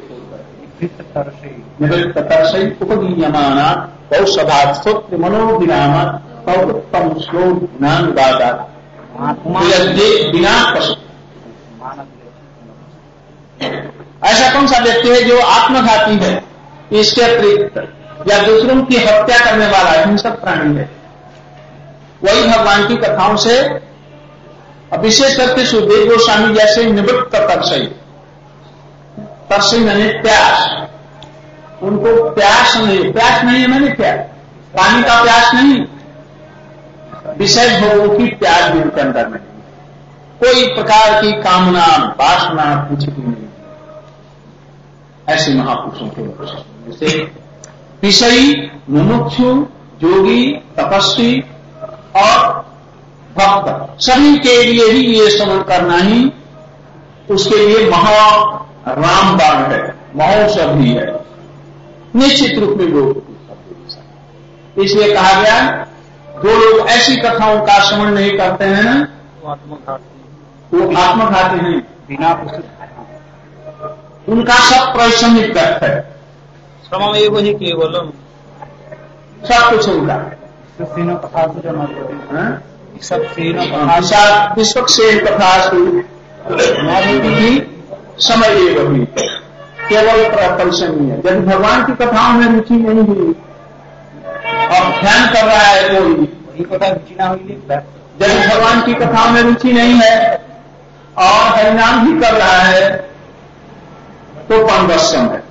छोड़कर। उपदीयमाना कौशभात सूत्र मनोविरामा कौतम श्लोक ज्ञान दादा बिना पशु। ऐसा कौन सा व्यक्ति है जो आत्मघाती है, इसके अतिरिक्त या दूसरों की हत्या करने वाला हिंसक प्राणी है? वही भगवान की कथाओं से विशेष करके सुखदेव गोस्वामी जैसे निवृत्त तरसई, तरसई मैंने प्यास, उनको प्यास नहीं, प्यास नहीं है मैंने क्या, पानी का प्यास नहीं, विषय भोगों की प्यास भी उनके अंदर नहीं, कोई प्रकार की कामना वासना कुछ भी नहीं। ऐसे महापुरुषों के जैसे विषयी, मुमुक्षु, योगी, तपस्वी और भक्त सभी के लिए ही ये श्रवण करना ही उसके लिए महा रामबाण है, महोत्सव भी है। निश्चित रूप में वो इसलिए कहा गया जो लोग ऐसी कथाओं का श्रवण नहीं करते हैं वो आत्मघाती वो आत्मघाती हैं, बिना पुस्तक उनका सब परिश्रमिक व्यर्थ है, श्रम में वही केवलम सब कुछ उनका तीनों कथा से जो हाँ? सब तीनों विश्व से कथा समय ये वही केवल परिश्रमी है। यदि भगवान की कथाओं में रुचि नहीं हुई और ध्यान कर रहा है कोई वही कथा रुचि ना हुई, यदि भगवान की कथाओं में रुचि नहीं है और हरिनाम भी कर रहा है तो परमवश्यम है।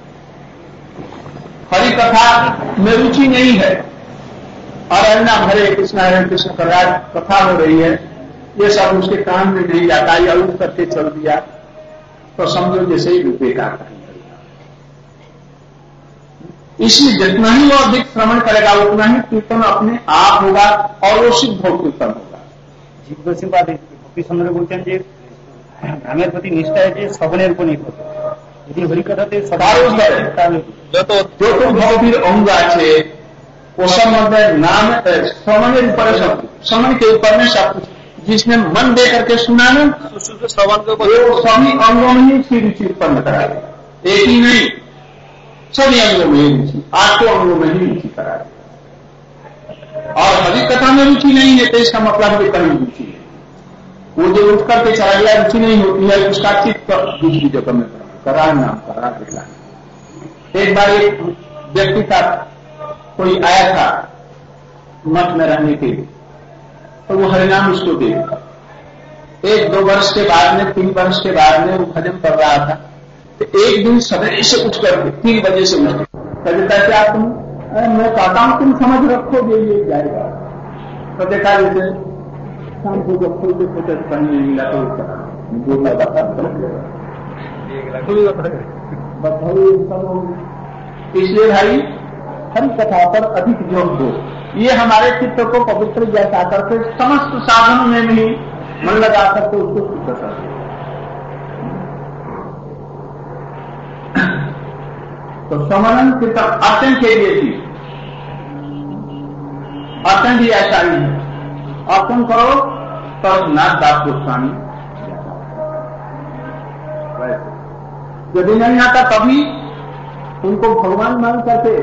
हरि कथा में रुचि नहीं है और हरिनाम हरे कृष्ण हरे कृष्ण कर रहा कथा हो रही है, ये सब उसके कान में नहीं जाता या उठ करके चल दिया तो समझो जैसे ही बेकार करेगा। इसलिए जितना ही वो अधिक श्रवण करेगा उतना ही कीर्तन अपने आप होगा और वो सिद्ध कीर्तन होगा। जिज्ञासी बात भक्ति सम्राट बोलते हैं ध्यान प्रति निष्ठा है श्रवणेर উপর নির্ভর যদি হরিকথাতে সবার উপরে যত যত ভক্তির অঙ্গ আছে ওসব মধ্যে नाम श्रवणेर ऊपर सब श्रवण के ऊपर में सब कुछ जिसने मन दे करके सुना ना श्रवण को वो सभी अंगों में ही रुचि उत्पन्न कराए, एक ही नहीं सभी अंगों में रुचि, आठों अंगों में ही रुचि कराए। और हरि कथा में रुचि नहीं है तो इसका मतलब कि कहीं रुचि है, वो जो उठ करके चला गया रुचि नहीं होती है, उसका चित्त दूसरी जगह में करा नाम करा दिखला। एक बार एक व्यक्ति था, कोई आया था मठ में रहने के लिए, तो वो हरिनाम उसको दे दिया। एक दो वर्ष के बाद में तीन वर्ष के बाद में वो भजन कर रहा था, तो एक दिन सवेरे से उठ करके तीन बजे से उठ कर कैसे आप तुम मैं चाहता हूं तुम समझ रखोगे ये जाएगा। तो देखा जैसे शाम को जब खोलते खोलते पानी नहीं मिला तो बोलना बता इसलिए भाई हरि कथा पर अधिक जोर दो, ये हमारे चित्त को पवित्र जैसा करके समस्त साधनों में भी मन लगा करके उसको शुद्ध कर। तो समरण कीर्तन अर्चन के लिए भी अर्चन भी ऐसा ही है, अर्चन करो तब नाथ दास गोस्वामी, यदि नहीं आता तभी उनको भगवान मान करके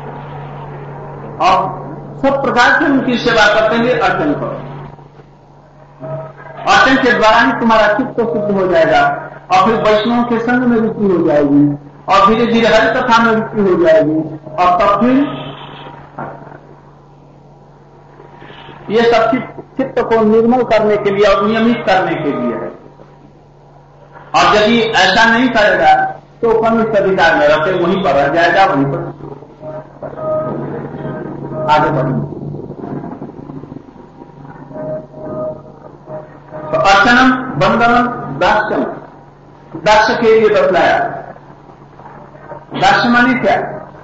और सब प्रकार से उनकी सेवा करते हुए अर्चन करो। अर्चन के द्वारा ही तुम्हारा चित्त शुद्ध हो जाएगा और फिर वैष्णव के संग में रुचि हो जाएगी और धीरे धीरे हरि कथा में रुचि हो जाएगी और तब फिर ये सब चित्त को निर्मल करने के लिए और नियमित करने के लिए है। और यदि ऐसा नहीं करेगा तो कनिष्ठ अधिकार में रहते वहीं पर रह जाएगा, वहीं पर आगे बढ़ेंगे। तो अर्चनम बंदनम दास्यम, दास्य के लिए बतलाया। दास्य माने क्या?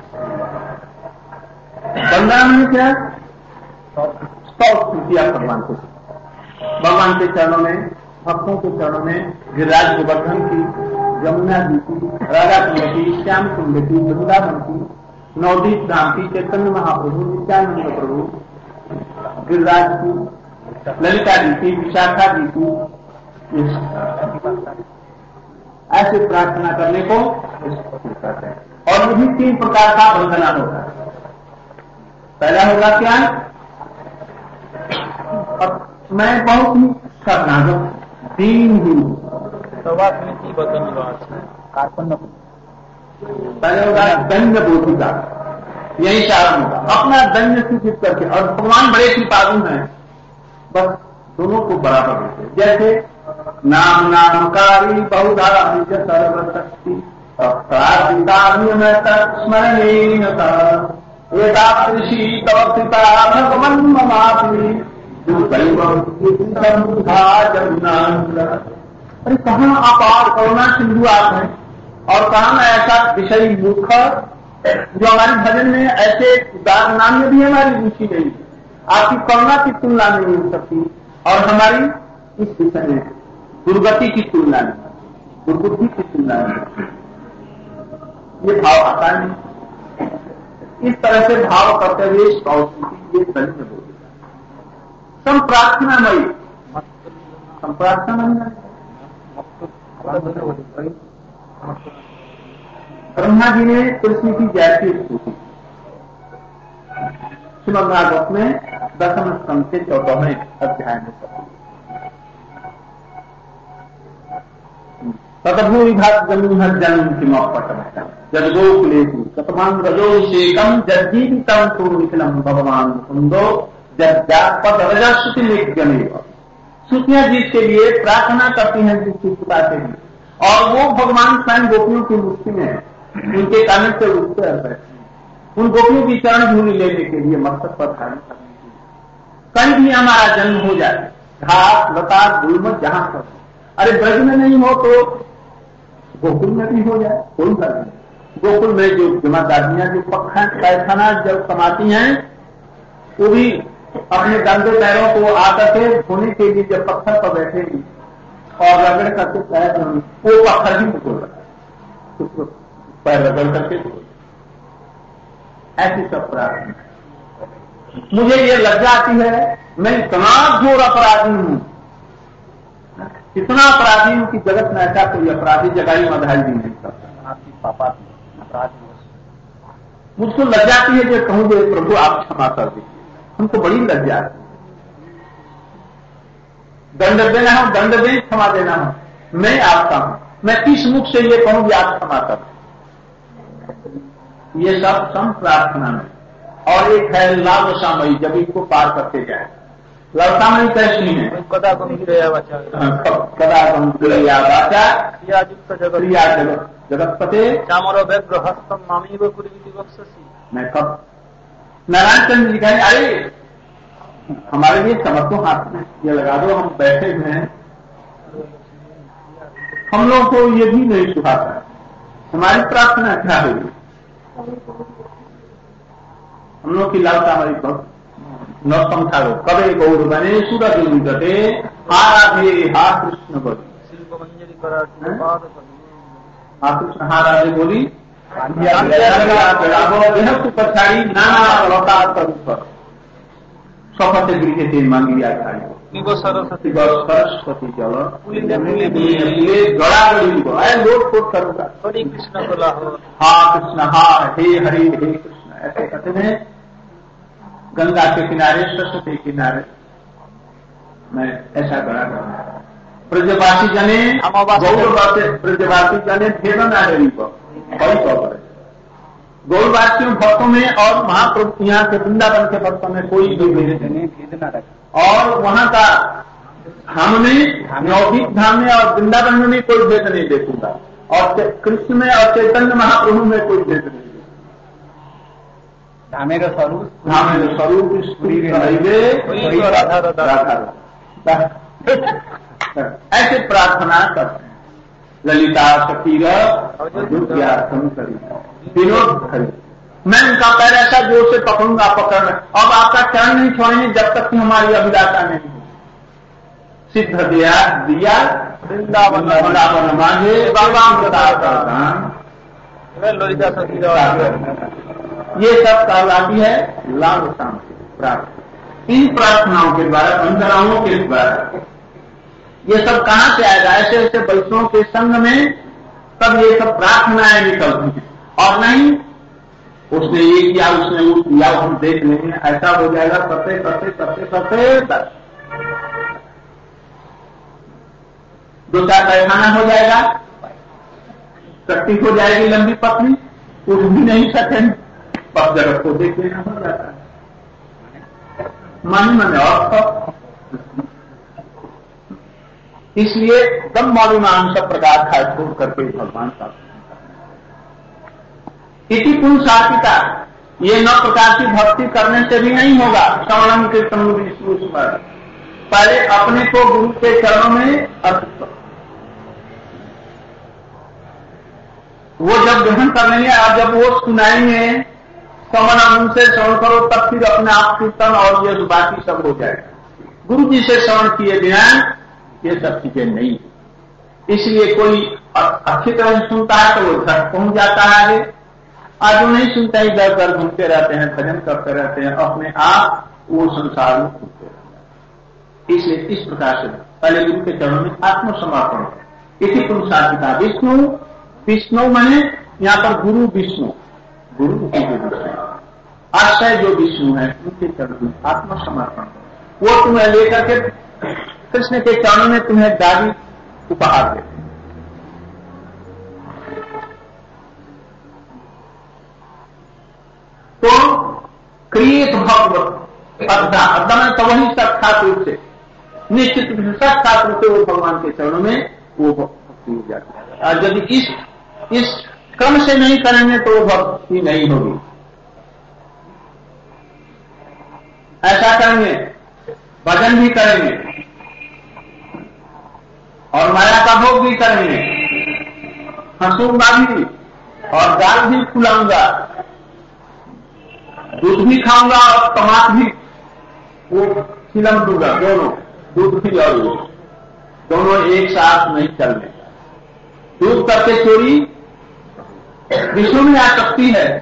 बंदना माने क्या? स्तुतिया भगवान को, भगवान के चरणों में, भक्तों के चरणों में गिरिराज गोवर्धन की, यमुना जी की, राधा कुंड की, श्याम कुंड की, वृंदावन की, नवदीप धाम की, चैतन्य महाप्रभु, नित्यानंद प्रभु, गिरिराज की, ललिता जी की, विशाखा जी की, ऐसे प्रार्थना करने को कहते हैं। और ये भी तीन प्रकार का वंदना होगा। पहला होगा क्या? और मैं बहुत ही शरणागत दीन हूँ, पहले होगा दंड बोधिका, यही कारण होगा अपना दंड सूचित करके। और भगवान बड़े कृपालु हैं, बस दोनों को बराबर होते हैं। जैसे नाम नामकारी बहुधा निज सर्वशक्ति स्मरणीय ऋषि तव पिता भगवन् ममापि अरे कहाँ अपार करुणा सिंधु आप हैं और कहाँ ऐसा विषय मूर्ख जो हमारे भजन में ऐसे उदार नाम में भी हमारी रुचि नहीं, आपकी करुणा की तुलना नहीं हो सकती और हमारी इस विषय में दुर्गति की तुलना में, दुर्बुद्धि की तुलना में ये भाव आता नहीं। इस तरह से भाव करते हुए स्तुति ये धन्य बोलेगा। संप्रार्थनामयी, संप्रार्थनामयी ब्रह्मा जी ने कृष्ण की जैसी स्तुति श्रीमद् भागवत में दसम स्कंध के चौदहवें अध्याय में कही। तदभूविभाग जन्म जन्म किमपट जदगोकुलेषु कतमांग रजोषेकम जज्जीवितम तु निखिलम भगवान मुकुंदो जज्जापद रजस्तुति नित्यमेव। स्तुतियां जिसके लिए प्रार्थना करती हैं जिसकी पिता से भी, और वो भगवान स्वयं गोपियों की मुक्ति में है, उनके कारण से उठते रहते हैं, उन गोपियों की चरण धूलि लेने के लिए, मस्तक पर धारण करने के लिए। कहीं भी हमारा जन्म हो जाए, घास लता गुलमत जहां पर, अरे ब्रज में नहीं हो तो गोकुल में भी हो जाए, कोई बात नहीं। गोकुल में जो जमादारियां जो पैखाना जब कमाती हैं, वो भी अपने गंदे पैरों को आकर के धोने के लिए जब पत्थर पर बैठेगी और रगड़ करके पैर, वो पत्थर ही मुझको लगा, उसको पैर रगड़ करके धो। ऐसी सब प्रार्थना। मुझे ये लज्जा आती है, मैं इतना घोर अपराधी हूं, इतना अपराधी हूं कि जगत में ऐसा कोई अपराधी जगाई मधाई भी नहीं करता। आपकी पापा अपराधी मुझको लज्जा आती है जो कहूं जो प्रभु आप क्षमा कर दीजिए, हमको बड़ी लज्जा आती है। दंड देना हो दंड दें, क्षमा देना हो, मैं आपका हूं, मैं किस मुख से ये कहूं कि आप क्षमा कर। ये सब सम प्रार्थना में। और एक है लालसामयी, जब इनको पार करते जाए। लालसामयी कैसी है? कदा गंभीर वाचा, कदा गंभीर वाचा क्रियायुक्त जगत क्रिया जगतपते चामर व्यग्र हस्तम मामीव कुर्वीति वक्षसि। मैं कब नारायण चंद्र जी कहें, अरे हमारे लिए चमक दो, हाथ में ये लगा दो, हम बैठे हुए हैं, हम लोगों को ये भी नहीं सुहाता। हमारी प्रार्थना क्या होगी? हम लोग की लालसा हमारी बहुत न समझाओ। कबे गौर बने सूरज उगते हा राधे हा कृष्ण बोली, शिल्प मंजरी करा पाद हा कृष्ण हा राधे बोली, पछाड़ी नाना अवतार स्वरूप स्वपथ गृह से मांगिया खाई सरस्वती सरस्वती जल गड़ागड़ी को आए लोट फोट करूंगा। हरे कृष्ण बोला हो, हा कृष्ण हा हे हरे हे कृष्ण, ऐसे कहते हैं। गंगा के किनारे सरस्वती के किनारे मैं ऐसा गड़ा करूंगा। ब्रजवासी जने गौरवासी ब्रजवासी जने भेदन आदरी को गौरवासियों भक्तों में और महाप्रभु यहाँ के वृंदावन के भक्तों में कोई भी भेद नहीं। और वहां का धाम में, नौदीप धाम में और वृंदावन में भी कोई भेद नहीं देखूंगा, और कृष्ण में और चैतन्य महाप्रभु में कोई भेद नहीं। धामेर स्वरूप धामेर स्वरूप ऐसे प्रार्थना करते हैं। ललिता शकीर विनोद खरी, मैं उनका पैर ऐसा जोर से पकड़ूंगा पकड़ में, अब आपका चरण नहीं छोड़ेंगे जब तक कि हमारी अभिलाषा नहीं हो। सिद्ध दिया दिया वृंदावन वृंदावन मांगे बाबा ललिता शकीर, ये सब कहलाती है लाभ शाम प्रार्थना। इन प्रार्थनाओं के द्वारा, वंदनाओं के द्वारा ये सब कहां से आएगा? ऐसे ऐसे वैष्णव के संग में तब ये सब प्रार्थनाएं निकलती हैं, और नहीं उसने ये किया उसने वो किया, हम देख लेंगे, ऐसा हो जाएगा। करते करते करते करते बस दो चार पैखाना हो जाएगा, शक्ति हो जाएगी लंबी पत्नी, उठ भी नहीं सके, पब जगत को देख लेना हो जाता है मन मन। और इसलिए दम मालूमान सब प्रकार खाए छोड़ करके भगवान का इसी पुरुष सात्विका, ये नौ प्रकार की भक्ति करने से भी नहीं होगा। श्रवणम के समूह पहले अपने को गुरु के चरणों में अर्पित करो, वो जब ग्रहण कर लेंगे और जब वो सुनाएंगे श्रवण उनसे श्रवण करो, तब फिर अपने आप कीर्तन और ये बाकी सब हो जाएगा। गुरु जी से श्रवण किए बिना ये सब चीजें नहीं। इसलिए कोई अच्छी तरह से सुनता है तो वो घर पहुंच जाता है आगे, आज वो नहीं सुनते, इधर उधर घूमते रहते हैं, भजन करते रहते हैं, अपने आप वो संसार में घूमते रहते हैं। इसलिए इस प्रकार से पहले गुरु के चरणों में आत्मसमर्पण, इसी पुरुषार्थिता। विष्णु विष्णु माने यहाँ पर गुरु विष्णु, गुरु उसी के विष्णु, आश्रय जो विष्णु है उनके चरणों में आत्मसमर्पण, वो तुम्हें लेकर के कृष्ण के चरणों में तुम्हें दादी उपहार देते। तो क्रिएट भगवत अद्दा, अद्दा में तो वही साक्षात रूप से, निश्चित रूप से साक्षात रूप से वो भगवान के चरणों में वो भक्ति हो जाती है। और यदि इस इस क्रम से नहीं करेंगे तो वो भक्ति नहीं होगी। ऐसा करेंगे, भजन भी करेंगे और माया का भोग भी करेंगे, हंसूंगा भी और गाल भी फुलाऊंगा, दूध भी खाऊंगा और तमाक भी वो खिलम दूंगा, दोनों दूध भी और वो दोनों एक साथ नहीं चलने। दूध करके चोरी विष्णु में आ सकती है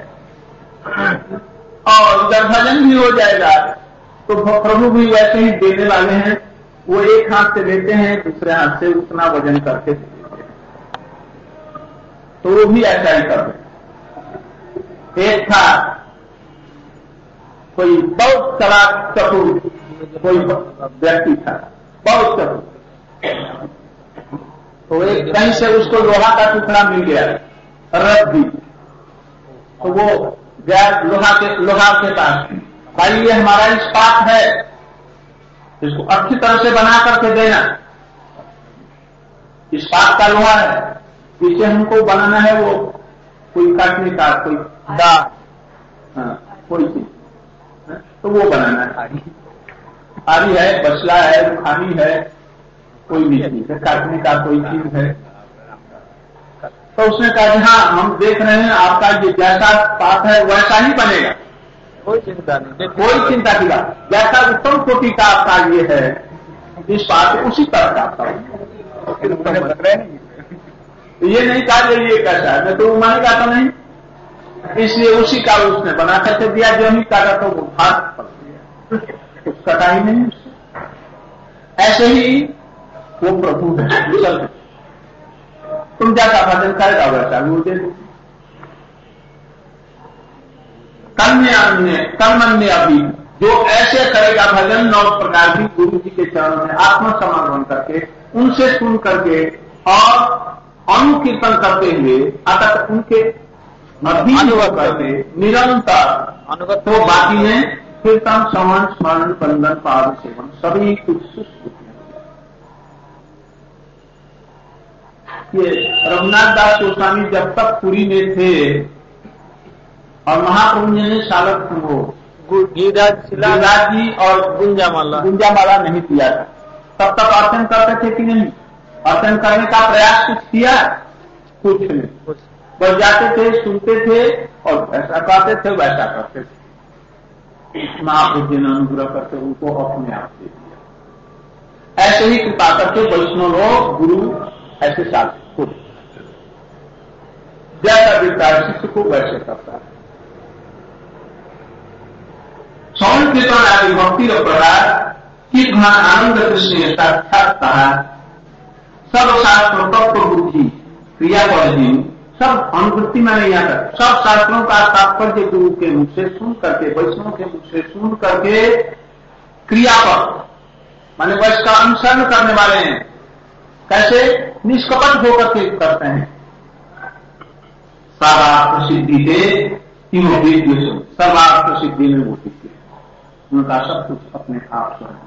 और उधर भजन भी हो जाएगा, तो प्रभु भी वैसे ही देने वाले हैं। वो एक हाथ से देते हैं, दूसरे हाथ से उतना वजन करके देते हैं, तो वो भी ऐसा ही कर रहे। एक था कोई बहुत चालाक चतुर कोई व्यक्ति था, बहुत चतुर, तो एक कहीं से उसको लोहा का टुकड़ा मिल गया, रद्दी, तो वो गया लोहा के लोहा के पास, भाई ये हमारा इस्पात है, इसको अच्छी तरह से बना करके देना, इस्पात का लोहा है, इसे हमको बनाना है, वो कोई काटने का कोई दा हाँ, कोई चीज, तो वो बनाना है। आरी आरी है, बसला है, रुखानी है, कोई भी चीज है, काटने का कोई चीज है। तो उसने कहा कि हाँ हम देख रहे हैं आपका ये जैसा पात है वैसा ही बनेगा, कोई चिंता नहीं, कोई चिंता की बात, जैसा उत्तम कोटि का आपका ये है इस बात उसी तरह का आपका। ये नहीं कहा ये कैसा है, मैं तो मानेगा तो नहीं, इसलिए उसी का उसने बना करके दिया, जो ही काटा तो वो भाग पड़ गया, कुछ कटा ही नहीं उससे। ऐसे ही वो प्रभु है, तुम जैसा भजन करेगा वैसा वो दे दो। कर्मण्य कर्मण्य अभी जो ऐसे करेगा भजन नौ प्रकार की गुरु जी के चरणों में आत्मसमर्पण करके, उनसे सुन करके और अनुकीर्तन करते हुए अतः उनके अनुभव करते निरंतर, तो बाकी है कीर्तन श्रवण स्मरण बंधन पाद सेवन सभी कुछ सुस्त। ये रघुनाथ दास गोस्वामी जब तक पुरी में थे और महाप्रभु ने शालक वो गिरिराज जी और गुंजामाला गुंजामाला नहीं किया था, तब तक अर्चन करते थे कि नहीं? अर्चन करने का प्रयास कुछ किया? कुछ नहीं, बस जाते थे, सुनते थे और ऐसा करते थे वैसा करते थे। महाप्रभु जी ने अनुग्रह करके उनको अपने आप दे दिया। ऐसे ही कृपा करके वैष्णव लोग गुरु ऐसे साथ खुद जैसा देता है शिष्य को वैसे करता है। सौन कीर्तन आदि भक्ति प्रकार कि आनंद कृष्ण साक्षात सब शास्त्रों तत्व बुद्धि क्रिया पद्धति सब अनुवृत्ति में नहीं आता। सब शास्त्रों का तात्पर्य गुरु के मुख से सुन करके, वैष्णव के मुख से सुन करके क्रिया पर माने वैश्व का अनुसरण करने वाले हैं। कैसे? निष्कपट होकर के करते हैं। सर्वार्थ सिद्धि से तीनों विद्य सर्वार्थ सिद्धि में वो सिद्धि उनका सब कुछ अपने आप से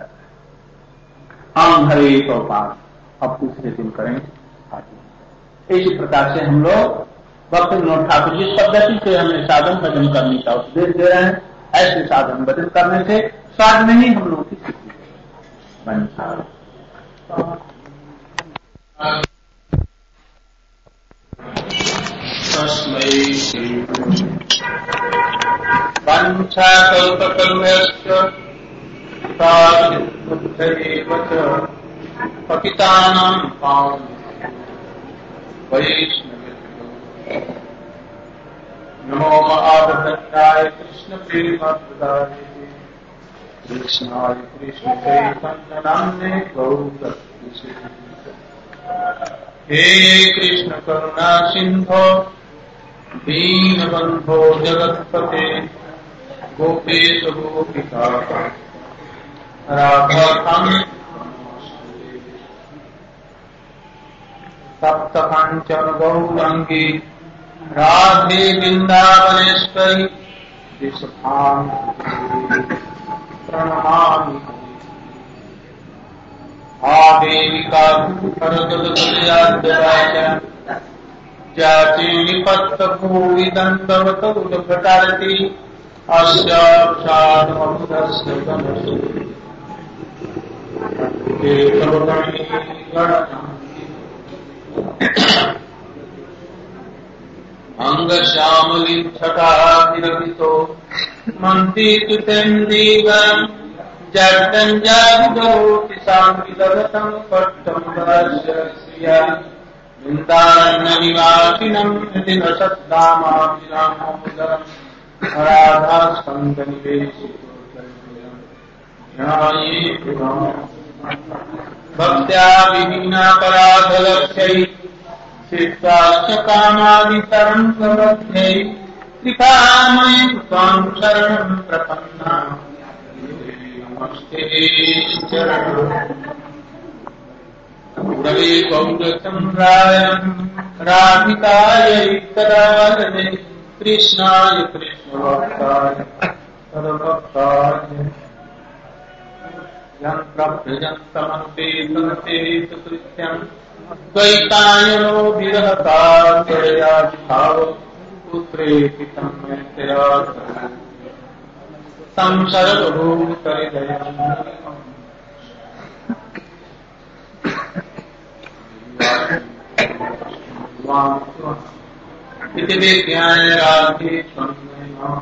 हम हरे तो पास अब दूसरे दिन करें। इसी प्रकार से हम लोग भक्त विनोद ठाकुर जिस पद्धति से हमें साधन भजन करने का उपदेश दे रहे हैं, ऐसे साधन भजन करने से साध में ही हम लोग की स्थिति बन पतितानां पावनं नमो महावदन्याय कृष्ण प्रेमप्रदाय कृष्णाय कृष्ण चैतन्य नाम्ने गौरभक्ति। हे कृष्ण करुणा सिंधो दीनबंधो जगत्पते गोपेश गोपिका राधाकांत सप्त कांचन गौरांगी राधे वृंदावनेश्वरी प्रणमामि। आदेविका करदलदलयाद्यवाचा जाति निपत्तभूवि दन्तवतौलभटारति अस्याक्षादमधुरस्य गणसु एकवगणे गणनाम् अंगश्यामलिं छटाभिरभितो मन्त्रीकृतेन्दीवम् जड्डञ्जाभिदोति साङ्गिलगतं पट्टं वरस्य वृन्दारण्यनिवासिनं हृदि नशद्दामाभिरामोदरम् राधास्कन्दनिवेशितो भक्त्या विहीनापराधलक्ष्यै चित्ताश्च कामादितरङ्गमध्यै त्रिकामयि त्वां शरणं प्रपन्ना नमस्ते चरणम्। गुरवे गौरचन्द्राय राधिकायै तदालये कृष्णाय कृष्णभक्ताय तद्भक्ताय यन्त्रभ्यजन्तमनुपेतनचेतकृत्यम् द्वैतायनो विरहतादया भाव पुत्रेति तन्मयतया तं सर्वभूतहृदयम् इति विज्ञाय राधे त्वन्मया।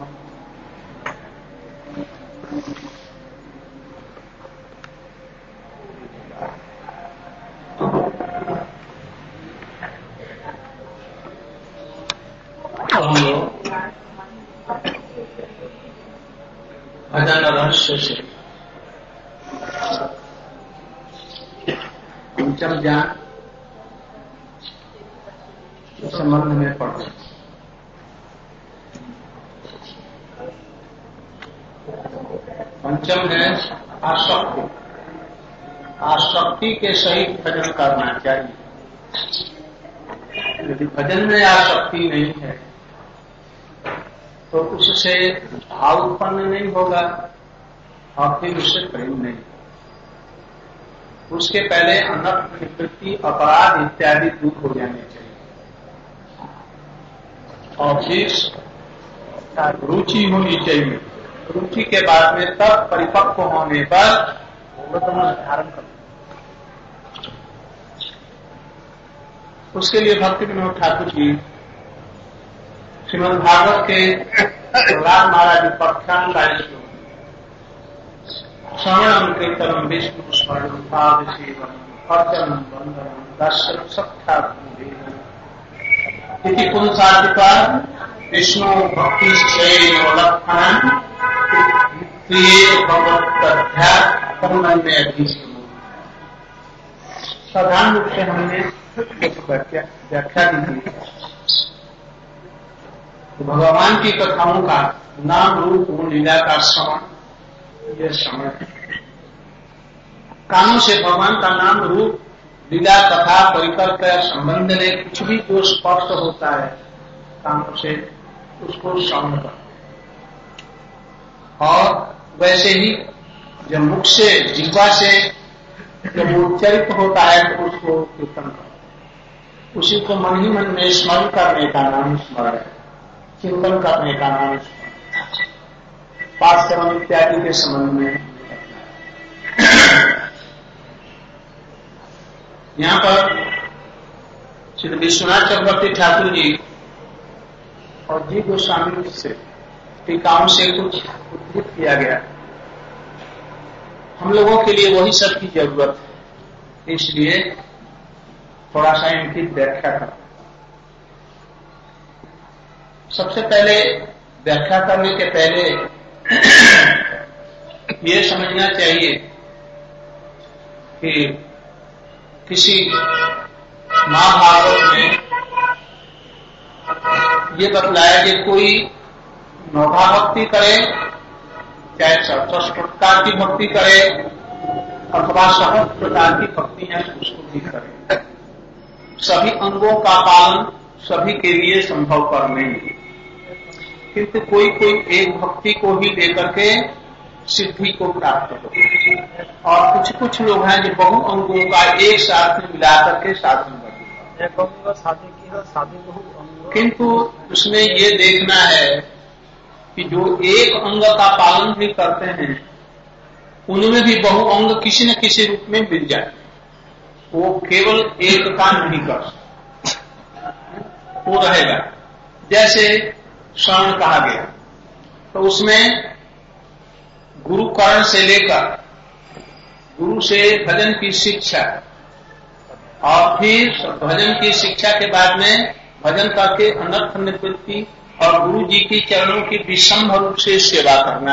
भजन रहस्य से पंचम ज्ञान के संबंध में पढ़ते। पंचम है आसक्ति। आसक्ति के सहित भजन करना चाहिए। यदि भजन में आसक्ति नहीं है तो उससे भाव उत्पन्न नहीं होगा और फिर उससे प्रेम नहीं। उसके पहले अनर्थ निवृत्ति अपराध इत्यादि दूर हो जाने चाहिए और फिर रुचि होनी चाहिए। रुचि के बाद में तब परिपक्व होने पर धारण कर। उसके लिए भक्ति विनोद ठाकुर जी श्रीमद् भागवत के प्रहलाद महाराज उपाख्यान का श्रवणम कीर्तनम विष्णु स्मरणम पाद सेवनम अर्चनम वंदनम दर्शनम साक्षात्कारम इति पुंसाधिका विष्णु भक्ति लक्षण भगवत में अधीष्ट। साधारण रूप से हमने व्याख्या दी थी। तो भगवान की कथाओं का नाम रूप गुण लीला का श्रवण, यह श्रवण है। कानों से भगवान का नाम रूप लीला कथा परिकर का संबंध में कुछ भी जो स्पष्ट होता है कानों से उसको श्रवण कर। और वैसे ही जब मुख से जिह्वा से जब उच्चरित होता है तो उसको कीर्तन कर। उसी को मन ही मन में स्मरण करने का नाम स्मरण है। चिंतन करने का नाम पाठ सेवन इत्यादि के संबंध में। यहाँ पर श्री विश्वनाथ चक्रवर्ती ठाकुर जी और जी गोस्वामी से टीकाओं से कुछ उद्धृत किया गया। हम लोगों के लिए वही सब की जरूरत है, इसलिए थोड़ा सा इनकी व्याख्या कर। सबसे पहले व्याख्या करने के पहले ये समझना चाहिए कि किसी महाभारत में ये बतलाया कि कोई नौका भक्ति करे, चाहे सड़सठ प्रकार की भक्ति करे अथवा सहस्त्र प्रकार की भक्ति है उसको भी करे। सभी अंगों का पालन सभी के लिए संभवपर नहीं, किंतु कोई कोई एक भक्ति को ही लेकर के सिद्धि को प्राप्त होती है और कुछ कुछ लोग हैं जो बहु अंगों का एक साथ में मिला करके साधन करते, किंतु उसमें ये देखना है कि जो एक अंग का पालन भी करते हैं उनमें भी बहु अंग किसी न किसी रूप में मिल जाए, वो केवल एक का नहीं कर सकता, वो रहेगा। जैसे श्रवण कहा गया तो उसमें गुरु कर्ण से लेकर गुरु से भजन की शिक्षा और फिर भजन की शिक्षा के बाद में भजन करके अनर्थ निवृत्ति और गुरु जी की चरणों की विषम रूप से सेवा करना,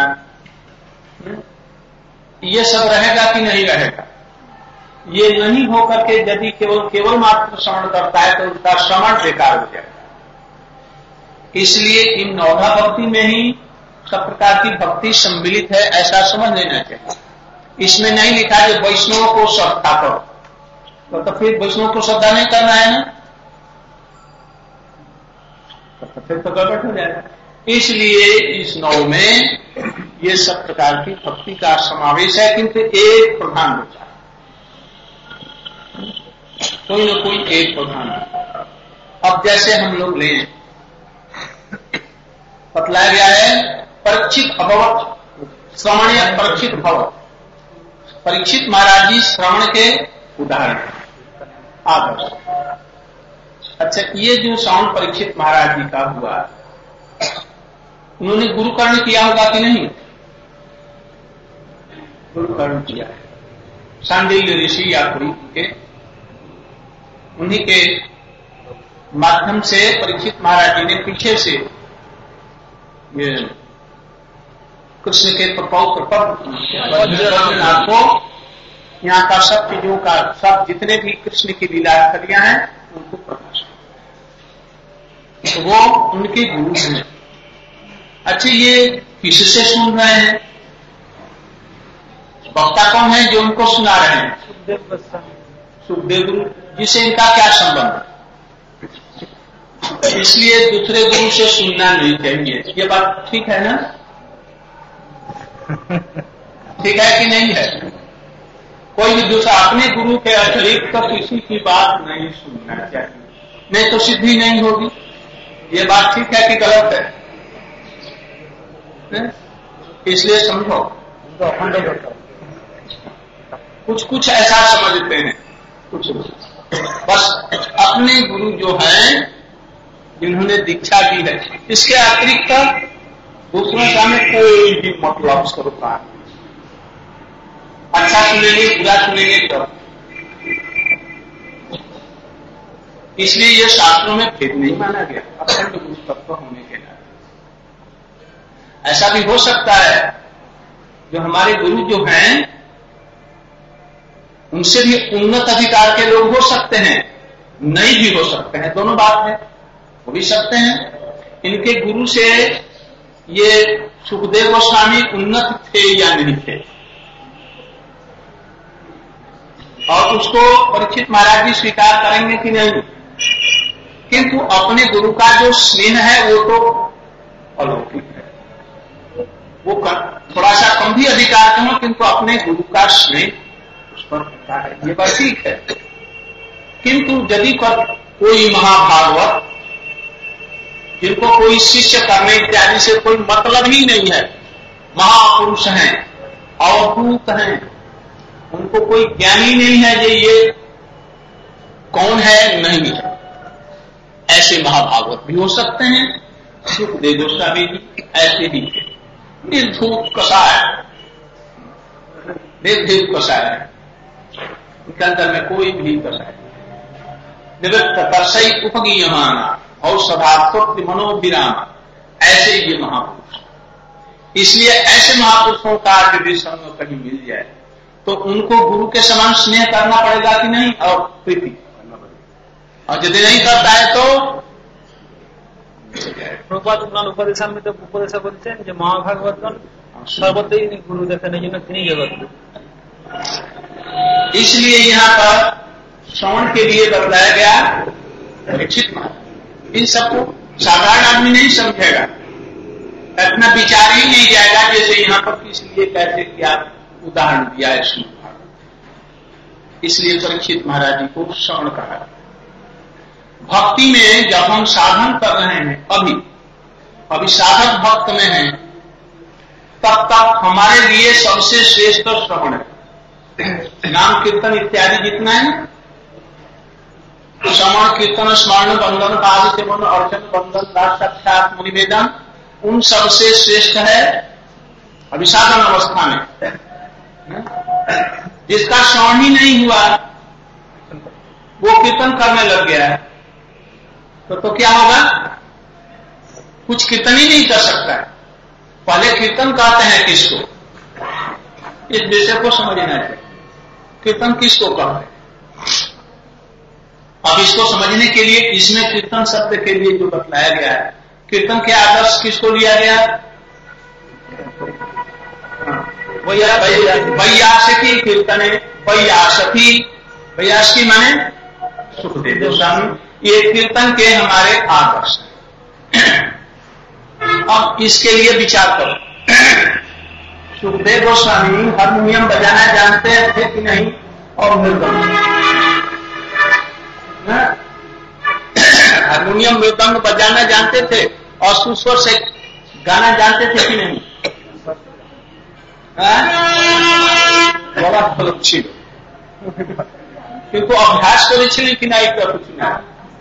ये सब रहेगा कि नहीं रहेगा? ये नहीं होकर के यदि केवल केवल मात्र श्रवण करता है तो उसका श्रवण बेकार हो जाएगा। इसलिए इन नौधा भक्ति में ही सब प्रकार की भक्ति सम्मिलित है, ऐसा समझ लेना चाहिए। इसमें नहीं लिखा कि वैष्णवों को श्रद्धा करो, तो, तो फिर वैष्णव को श्रद्धा नहीं करना है ना, तो फिर तो गड़बड़ हो जाएगा। इसलिए इस नौ में ये सब प्रकार की भक्ति का समावेश है, किंतु एक प्रधान होता है, कोई न कोई एक प्रधान होता है। अब जैसे हम लोग लें, बतलाया गया है परीक्षित अभवत श्रवण परीक्षित भवत, परीक्षित महाराज जी श्रवण के उदाहरण आदर्श। अच्छा, ये जो श्रवण परीक्षित महाराज जी का हुआ, उन्होंने गुरु कर्ण किया होगा कि नहीं? गुरु कर्ण किया है, सांडिल्य ऋषि या पुरी के, उन्हीं के माध्यम से परीक्षित महाराज जी ने पीछे से ये कृष्ण के प्रपौत्र बद्रीनाथ को यहाँ का सब चीजों का सब जितने भी कृष्ण की लीला स्थलियां हैं उनको प्रकाश, तो वो उनके गुरु हैं। अच्छा, ये किससे सुन रहे हैं? वक्ता कौन है जो उनको सुना रहे हैं? सुखदेव गोस्वामी, सुखदेव गुरु, जिससे इनका क्या संबंध है? इसलिए दूसरे गुरु से सुनना नहीं चाहिए। ये बात ठीक है ना? ठीक है कि नहीं है? कोई भी दूसरा अपने गुरु के अतिरिक्त तो किसी की बात नहीं सुनना चाहिए, नहीं तो सिद्धि नहीं होगी। ये बात ठीक है कि गलत है? इसलिए समझो, कुछ कुछ ऐसा समझते हैं, कुछ बस अपने गुरु जो हैं जिन्होंने दीक्षा दी है, इसके अतिरिक्त दूसरों का में कोई भी मतलब स्वरूप है। अच्छा सुनेंगे, बुरा सुनेंगे तो, इसलिए यह शास्त्रों में भेद नहीं माना गया अखंड गुरु तत्व होने के नाते। ऐसा भी हो सकता है जो हमारे गुरु जो हैं उनसे भी उन्नत अधिकार के लोग हो सकते हैं, नहीं भी हो सकते हैं, दोनों बात है, हो भी सकते हैं। इनके गुरु से ये सुखदेव गोस्वामी उन्नत थे या नहीं थे, और उसको परीक्षित महाराज जी स्वीकार करेंगे कि नहीं, किंतु अपने गुरु का जो स्नेह है वो तो अलौकिक है। वो थोड़ा सा कम भी अधिकार के हो, किंतु अपने गुरु का स्नेह उस पर होता है, ये बात ठीक है। किंतु यदि कोई महाभागवत जिनको कोई शिष्य करने इत्यादि से कोई मतलब ही नहीं है, महापुरुष हैं, अवधूत हैं, उनको कोई ज्ञान ही नहीं है कि ये कौन है, नहीं है, ऐसे महाभागवत भी हो सकते हैं। सुखदेव गोस्वामी जी ऐसे ही थे, निर्धूप कसाय, निर्धूप कसाय है, उनके अंदर में कोई भी कसाय निवृत्त कर्षई उपगीयमाना औषधात्मक मनोविराम, ऐसे ये महापुरुष। इसलिए ऐसे महापुरुषों का यदि संग कहीं मिल जाए तो उनको गुरु के समान स्नेह करना पड़ेगा कि नहीं, और प्रीति करना पड़ेगा। और यदि नहीं करता है तो প্রভুপাদ ওনার উপদেশামৃত উপদেশা বলছেন যে মহাভাগবতগণ সর্বত্রই গুরু দেখেন, এই জন্য তিনি জগৎ। इसलिए यहाँ पर श्रवण के लिए बतलाया गया परीक्षित महाराज। इन सबको साधारण आदमी नहीं समझेगा, इतना विचार ही नहीं जाएगा जैसे यहाँ पर किस लिए कैसे क्या उदाहरण दिया है श्री महाराज। इसलिए परीक्षित महाराज जी को श्रवण कहा। भक्ति में जब हम साधन कर रहे हैं, अभी अभी साधक भक्त में हैं, तब तक हमारे लिए सबसे श्रेष्ठ श्रवण है। नाम कीर्तन इत्यादि जितना है, श्रवण कीर्तन स्मरण बंधन पाद सेवन अर्चन बंधन दास साक्षात निवेदन, उन सबसे श्रेष्ठ है अभी साधन अवस्था में। जिसका श्रवण ही नहीं हुआ वो कीर्तन करने लग गया है तो तो क्या होगा, कुछ कीर्तन ही नहीं कर सकता है। पहले कीर्तन कहते हैं किसको, इस विषय को समझना चाहिए। कीर्तन किसको कहते हैं? अब इसको समझने के लिए इसमें कीर्तन शब्द के लिए जो बतलाया गया है, कीर्तन के आदर्श किसको लिया गया? वैयासकी कीर्तन है। वैयासकी, वैयासकी माने सुखदेव गोस्वामी, ये कीर्तन के हमारे आदर्श हैं। अब इसके लिए विचार करो, सुखदेव गोस्वामी हारमोनियम बजाना जानते थे कि नहीं, और मृदंग, हारमोनियम मृदंग बजाना जानते थे और सुस्वर से गाना जानते थे कि नहीं? बड़ा फल छिल, क्योंकि अभ्यास करे छिल कि नहीं कर कुछ नहीं।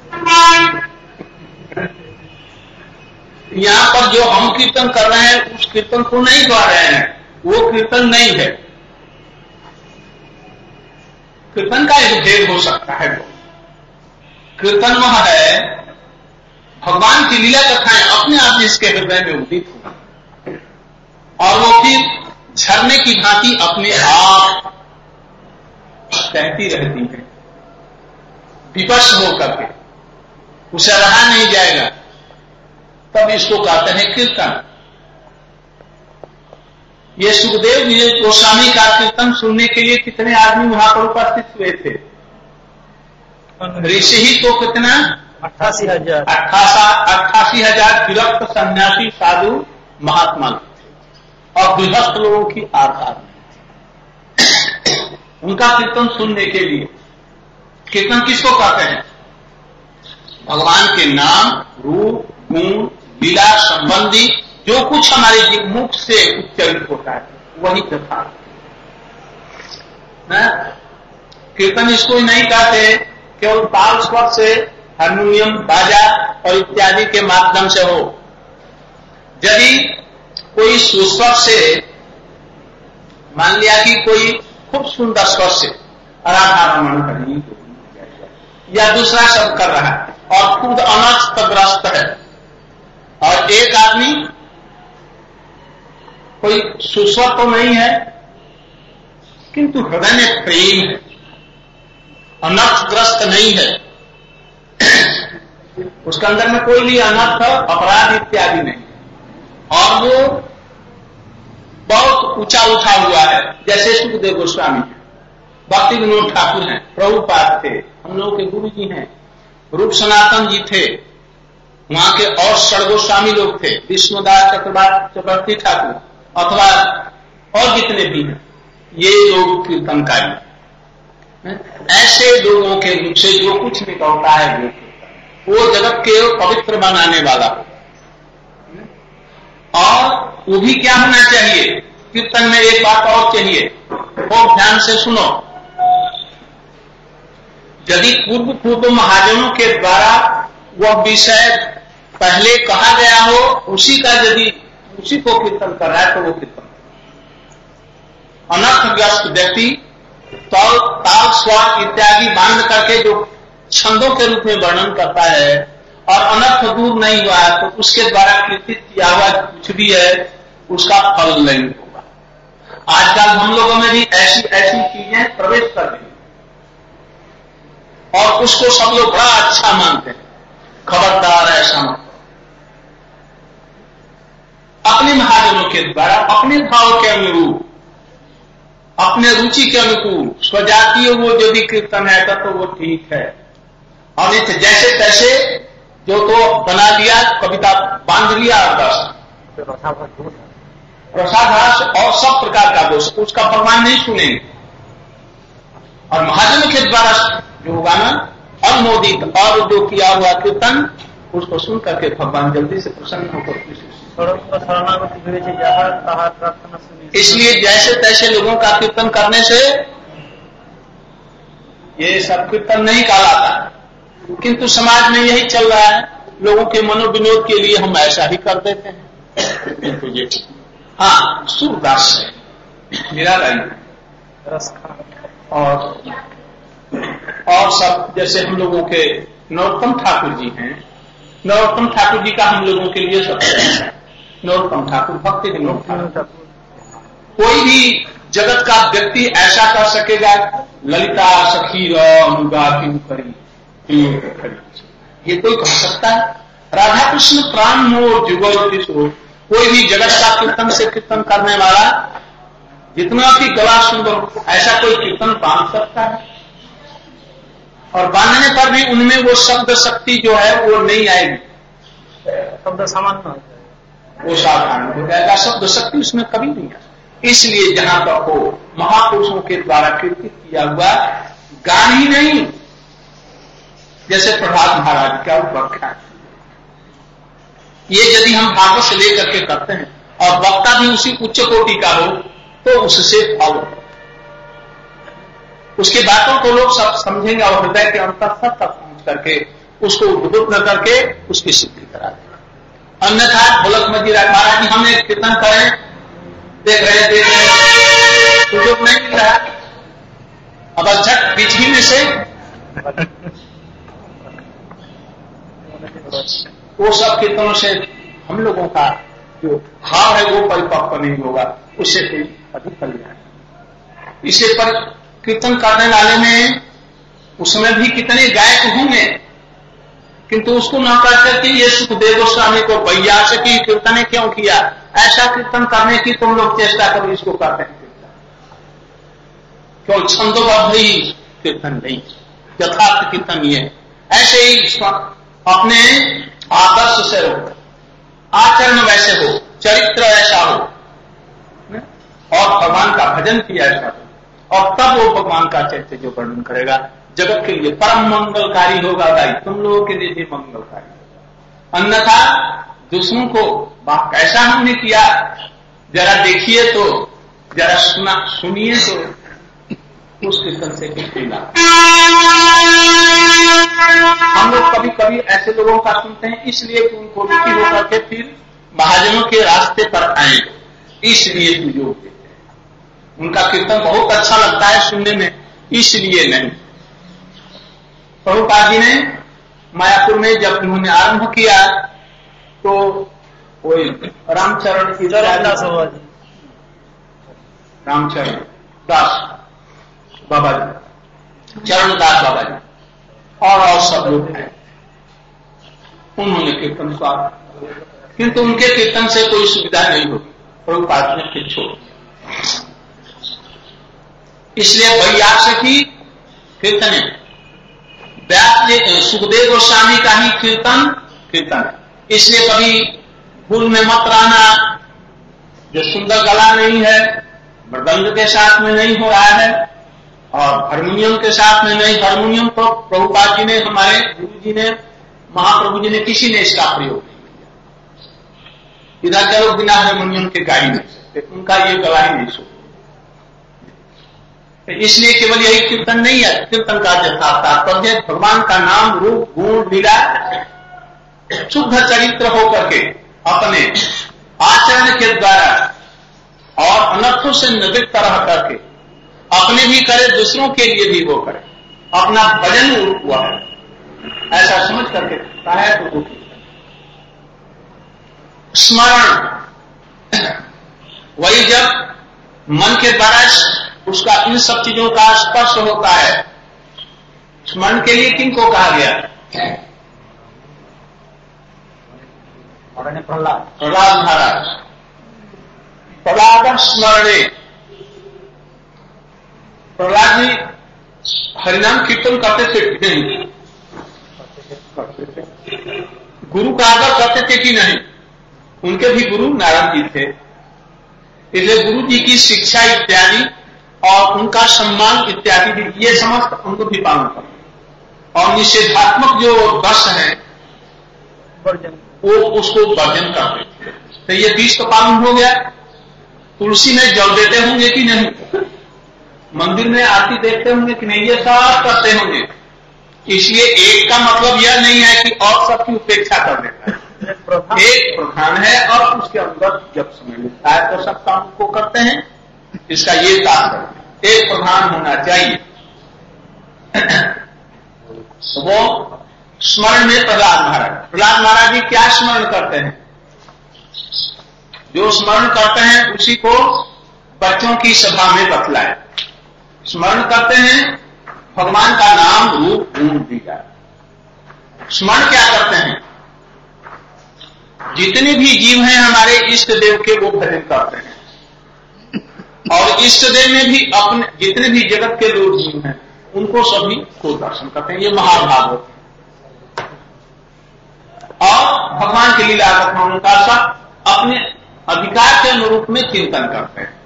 यहाँ पर जो हम कीर्तन कर रहे हैं उस कीर्तन को नहीं गा रहे हैं, वो कीर्तन नहीं है। कीर्तन का एक भेद हो सकता है। कीर्तन वह है भगवान की लीला कथाएं अपने आप इसके हृदय में उदित हो और वो फिर झरने की भांति अपने आप कहती रहती है, विवश होकर के, उसे रहा नहीं जाएगा। तब इसको कहते हैं कीर्तन। ये सुखदेव जी गोस्वामी का कीर्तन सुनने के लिए कितने आदमी वहां पर उपस्थित हुए थे? ऋषि ही तो कितना, अट्ठासी हजार अट्ठासा अट्ठासी हजार विरक्त सन्यासी साधु महात्मा थे और गृहस्थ लोगों की आधार उनका कीर्तन सुनने के लिए। कीर्तन किसको कहते हैं? भगवान के नाम, रूप, गुण, लीला संबंधी जो कुछ हमारे मुख से उच्चारित होता है वही कथा। कीर्तन इसको नहीं कहते केवल ताल स्वर से, हारमोनियम, बाजा और इत्यादि के माध्यम से हो। यदि कोई सुस्वर से, मान लिया कि कोई खूब सुंदर स्वर से राधा रमण करी या दूसरा शब्द कर रहा है और खुद अनर्थग्रस्त है, और एक आदमी कोई सुस्वर तो नहीं है किंतु हृदय में प्रेम है, अनर्थग्रस्त नहीं है, उसके अंदर में कोई भी अनर्थ अपराध इत्यादि नहीं, और वो बहुत ऊंचा उठा हुआ है, जैसे सुखदेव गोस्वामी है, भक्ति विनोद ठाकुर हैं, प्रभुपाद थे, हम लोगों के गुरु जी हैं, रूप सनातन जी थे, वहां के और षडगोस्वामी लोग थे, विष्णुदास चक्रवर्ती ठाकुर अथवा और जितने भी हैं, ये लोग कीर्तनकारी। ऐसे लोगों के मुख से जो कुछ निकलता है वो वो जगत के पवित्र बनाने वाला हो। और वो भी क्या होना चाहिए? कीर्तन में एक बात और चाहिए, बहुत ध्यान से सुनो। यदि पूर्व पूर्व महाजनों के द्वारा वह विषय पहले कहा गया हो, उसी का यदि उसी को कीर्तन कर रहा है तो वो कीर्तन। अनर्थग्रस्त व्यक्ति ताल ताल स्वर इत्यादि बांध करके जो छंदों के रूप में वर्णन करता है और अनर्थ दूर नहीं हुआ तो उसके द्वारा कृतित किया हुआ कुछ भी है उसका फल नहीं होगा। आजकल हम लोगों में भी ऐसी ऐसी चीजें प्रवेश कर रही और उसको सब लोग बड़ा अच्छा मानते हैं। खबरदार ऐसा मत अपने महाजनों के द्वारा अपने भाव के अनुरूप अपने रुचि के अनुकूल स्वजातीय वो जो भी कीर्तन है तो वो ठीक है और नहीं जैसे तैसे जो तो बना लिया कविता बांध लिया और बस रसाभास और सब प्रकार का दोष उसका प्रमाण नहीं सुनेंगे। और महाजनों के द्वारा जो गाना अनुमोदित और जो किया हुआ कीर्तन उसको सुन करके भगवान जल्दी से प्रसन्न होकर इसलिए जैसे तैसे लोगों का कीर्तन करने से ये सब कीर्तन नहीं कहलाता, किंतु समाज में यही चल रहा है। लोगों के मनोविनोद के लिए हम ऐसा ही कर देते हैं। किंतु ये हाँ सूरदास है मेरा और और सब जैसे हम लोगों के नरोत्तम ठाकुर जी हैं। नरोत्तम ठाकुर जी का हम लोगों के लिए सबसे अच्छा है। नरोत्तम ठाकुर भक्ति विनोद ठाकुर कोई भी जगत का व्यक्ति ऐसा कर सकेगा ललिता सखी अनुगा क्यों करी ये कोई कह सकता है? राधा कृष्ण प्राण मोर जुगल किशोर कोई भी जगत का कीर्तन से कीर्तन करने वाला जितना भी गला सुंदर ऐसा कोई कीर्तन बांध सकता है? और बांधने पर भी उनमें वो शब्द शक्ति जो है वो नहीं आएगी। शब्द सामान्य वो साधारण हो जाएगा, शब्द शक्ति उसमें कभी नहीं आएगी। इसलिए जहां तक हो महापुरुषों के द्वारा कीर्तित किया हुआ गान ही नहीं, जैसे प्रभात महाराज क्या व्याख्या है ये यदि हम भागवत से लेकर के करते हैं और वक्ता भी उसी उच्च कोटि का हो तो उससे फल उसके बातों को लोग सब समझेंगे और हृदय के अंतर सब तक पहुंच करके उसको उद्भुत न करके उसकी सिद्धि करा देगा। अन्यथा ढोलक मजीरा महाराज जी हम एक कीर्तन करें देख रहे देख रहे सुयोग नहीं मिल रहा अब झट बिजली में से वो सब कीर्तनों से हम लोगों का जो भाव है वो परिपक्व नहीं होगा, उससे कोई अधिक कल्याण। इसे पर कीर्तन करने वाले में उसमें भी कितने गायक होंगे किंतु उसको न कहते कि ये सुखदेव गोस्वामी को बैया से की कीर्तन क्यों किया, ऐसा कीर्तन करने की तुम लोग चेष्टा करो, इसको करते हैं कीर्तन केवल छंदोबद्ध ही कीर्तन नहीं, यथार्थ कीर्तन ये ऐसे ही अपने आदर्श से हो, आचरण वैसे हो, चरित्र ऐसा हो और भगवान का भजन किया ऐसा हो और तब वो भगवान का चरित्र जो वर्णन करेगा जगत के लिए परम मंगलकारी होगा भाई, तुम लोगों के लिए भी मंगलकारी होगा। अन्यथा दूसरों को वाह कैसा हमने किया जरा देखिए तो जरा सुना सुनिए तो उस कीर्तन से कुछ मिला। हम लोग कभी कभी ऐसे लोगों का सुनते हैं इसलिए कि उनको रुचि होकर के फिर महाजनों के रास्ते पर आए इसलिए सुयोग देते हैं। उनका कीर्तन बहुत अच्छा लगता है सुनने में इसलिए नहीं। प्रभुपाद जी ने मायापुर में जब उन्होंने आरंभ किया तो वही रामचरण दास रामचरण दास बाबा जी, चरण दास बाबा जी और और सब लोग हैं, उन्होंने कीर्तन सुना किंतु उनके कीर्तन से कोई सुविधा नहीं होगी, प्रभुपाद ने फिर छोड़ दिया। इसलिए व्यास की कीर्तन व्यास सुखदेव गोस्वामी का ही कीर्तन कीर्तन है। इसलिए कभी भूल में मत रहना, जो सुंदर गला नहीं है मृदंग के साथ में नहीं हो रहा है और हारमोनियम के साथ में नहीं। हारमोनियम तो प्रभुपाद जी ने हमारे गुरु जी ने महाप्रभु जी ने किसी ने इसका प्रयोग नहीं किया। इधर के लोग बिना हारमोनियम के गाड़ी नहीं सकते, उनका ये गला ही नहीं सुन। इसलिए केवल यही कीर्तन नहीं है, कीर्तन का यथार्थ तात्पर्य भगवान का नाम रूप गुण लीला शुद्ध चरित्र होकर के अपने आचरण के द्वारा और अनर्थों से निवृत्त रह करके अपने भी करे दूसरों के लिए भी वो करे, अपना भजन हुआ है ऐसा समझ करके करता है तो वो स्मरण, वही जब मन के द्वारा उसका इन सब चीजों का स्पर्श होता है। स्मरण के लिए किनको कहा गया? प्रहलाद प्रहलाद महाराज। प्रहलाद स्मरणे, प्रहलाद जी हरिनाम कीर्तन करते थे नहीं? गुरु का आदर करते थे कि नहीं? उनके भी गुरु नारद जी थे, इसलिए गुरु जी की शिक्षा इत्यादि और उनका सम्मान इत्यादि भी ये समस्त उनको भी पालन करते। और निषेधात्मक जो दस है वो उसको वर्जन करते थे। तो ये बीस तो पालन हो गया। तुलसी में जल देते होंगे कि नहीं? मंदिर में आरती देखते होंगे कि नहीं? ये सब करते होंगे। इसलिए एक का मतलब यह नहीं है कि और सबकी उपेक्षा कर देता है। एक प्रधान है और उसके अंदर जब समय मिलता है तो सब काम को करते हैं। इसका ये तात्पर्य, एक प्रधान होना चाहिए। वो स्मरण में प्रहलाद महाराज, प्रहलाद महाराज जी क्या स्मरण करते हैं? जो स्मरण करते हैं उसी को बच्चों की सभा में बतलाए। स्मरण करते हैं भगवान का नाम, रूप, गुण दिया। स्मरण क्या करते हैं? जितने भी जीव हैं हमारे इष्ट देव के वो भजन करते हैं, और इष्ट देव में भी अपने जितने भी जगत के लोग जीव हैं उनको सभी को दर्शन करते हैं। ये महाभागवत। और भगवान की लीला कथाओं का सब अपने अधिकार के अनुरूप में चिंतन करते हैं।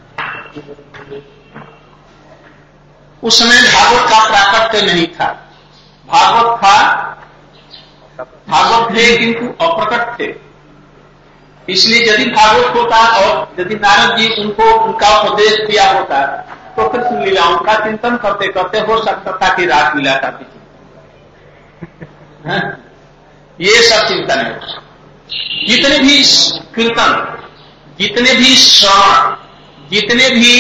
उस समय भागवत का प्राकट्य नहीं था। भागवत था, भागवत थे किंतु अप्रकट थे। इसलिए यदि भागवत होता और यदि नारद जी उनको उनका उपदेश दिया होता तो कृष्ण लीलाओं का चिंतन करते करते हो सकता था कि रात लीला का भी चिंतन। ये सब चिंतन है। जितने भी कीर्तन, जितने भी श्रवण, जितने भी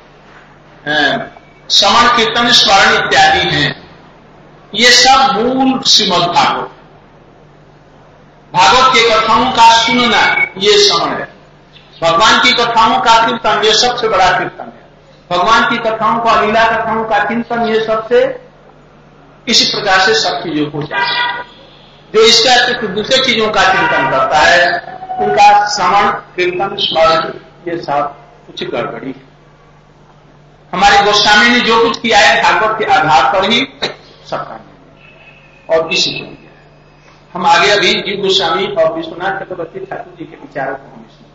श्रवण कीर्तन स्मरण इत्यादि हैं, ये सब मूल श्रीमद् भागवत। भागवत के कथाओं का सुनना ये श्रवण है। भगवान की कथाओं का कीर्तन ये सबसे बड़ा कीर्तन है। भगवान की कथाओं का, लीला कथाओं का चिंतन ये सबसे इसी प्रकार से सब चीजों को जाए। जो इसका दूसरे चीजों का चिंतन करता है उनका श्रवण कीर्तन स्मरण ये सब कुछ गड़बड़ी है। हमारे गोस्वामी ने जो कुछ किया है भागवत के आधार पर ही सब काम और इसी को किया है। हम आगे अभी जीव गोस्वामी और विश्वनाथ चक्रवर्ती ठाकुर जी के विचारों को हम इसमें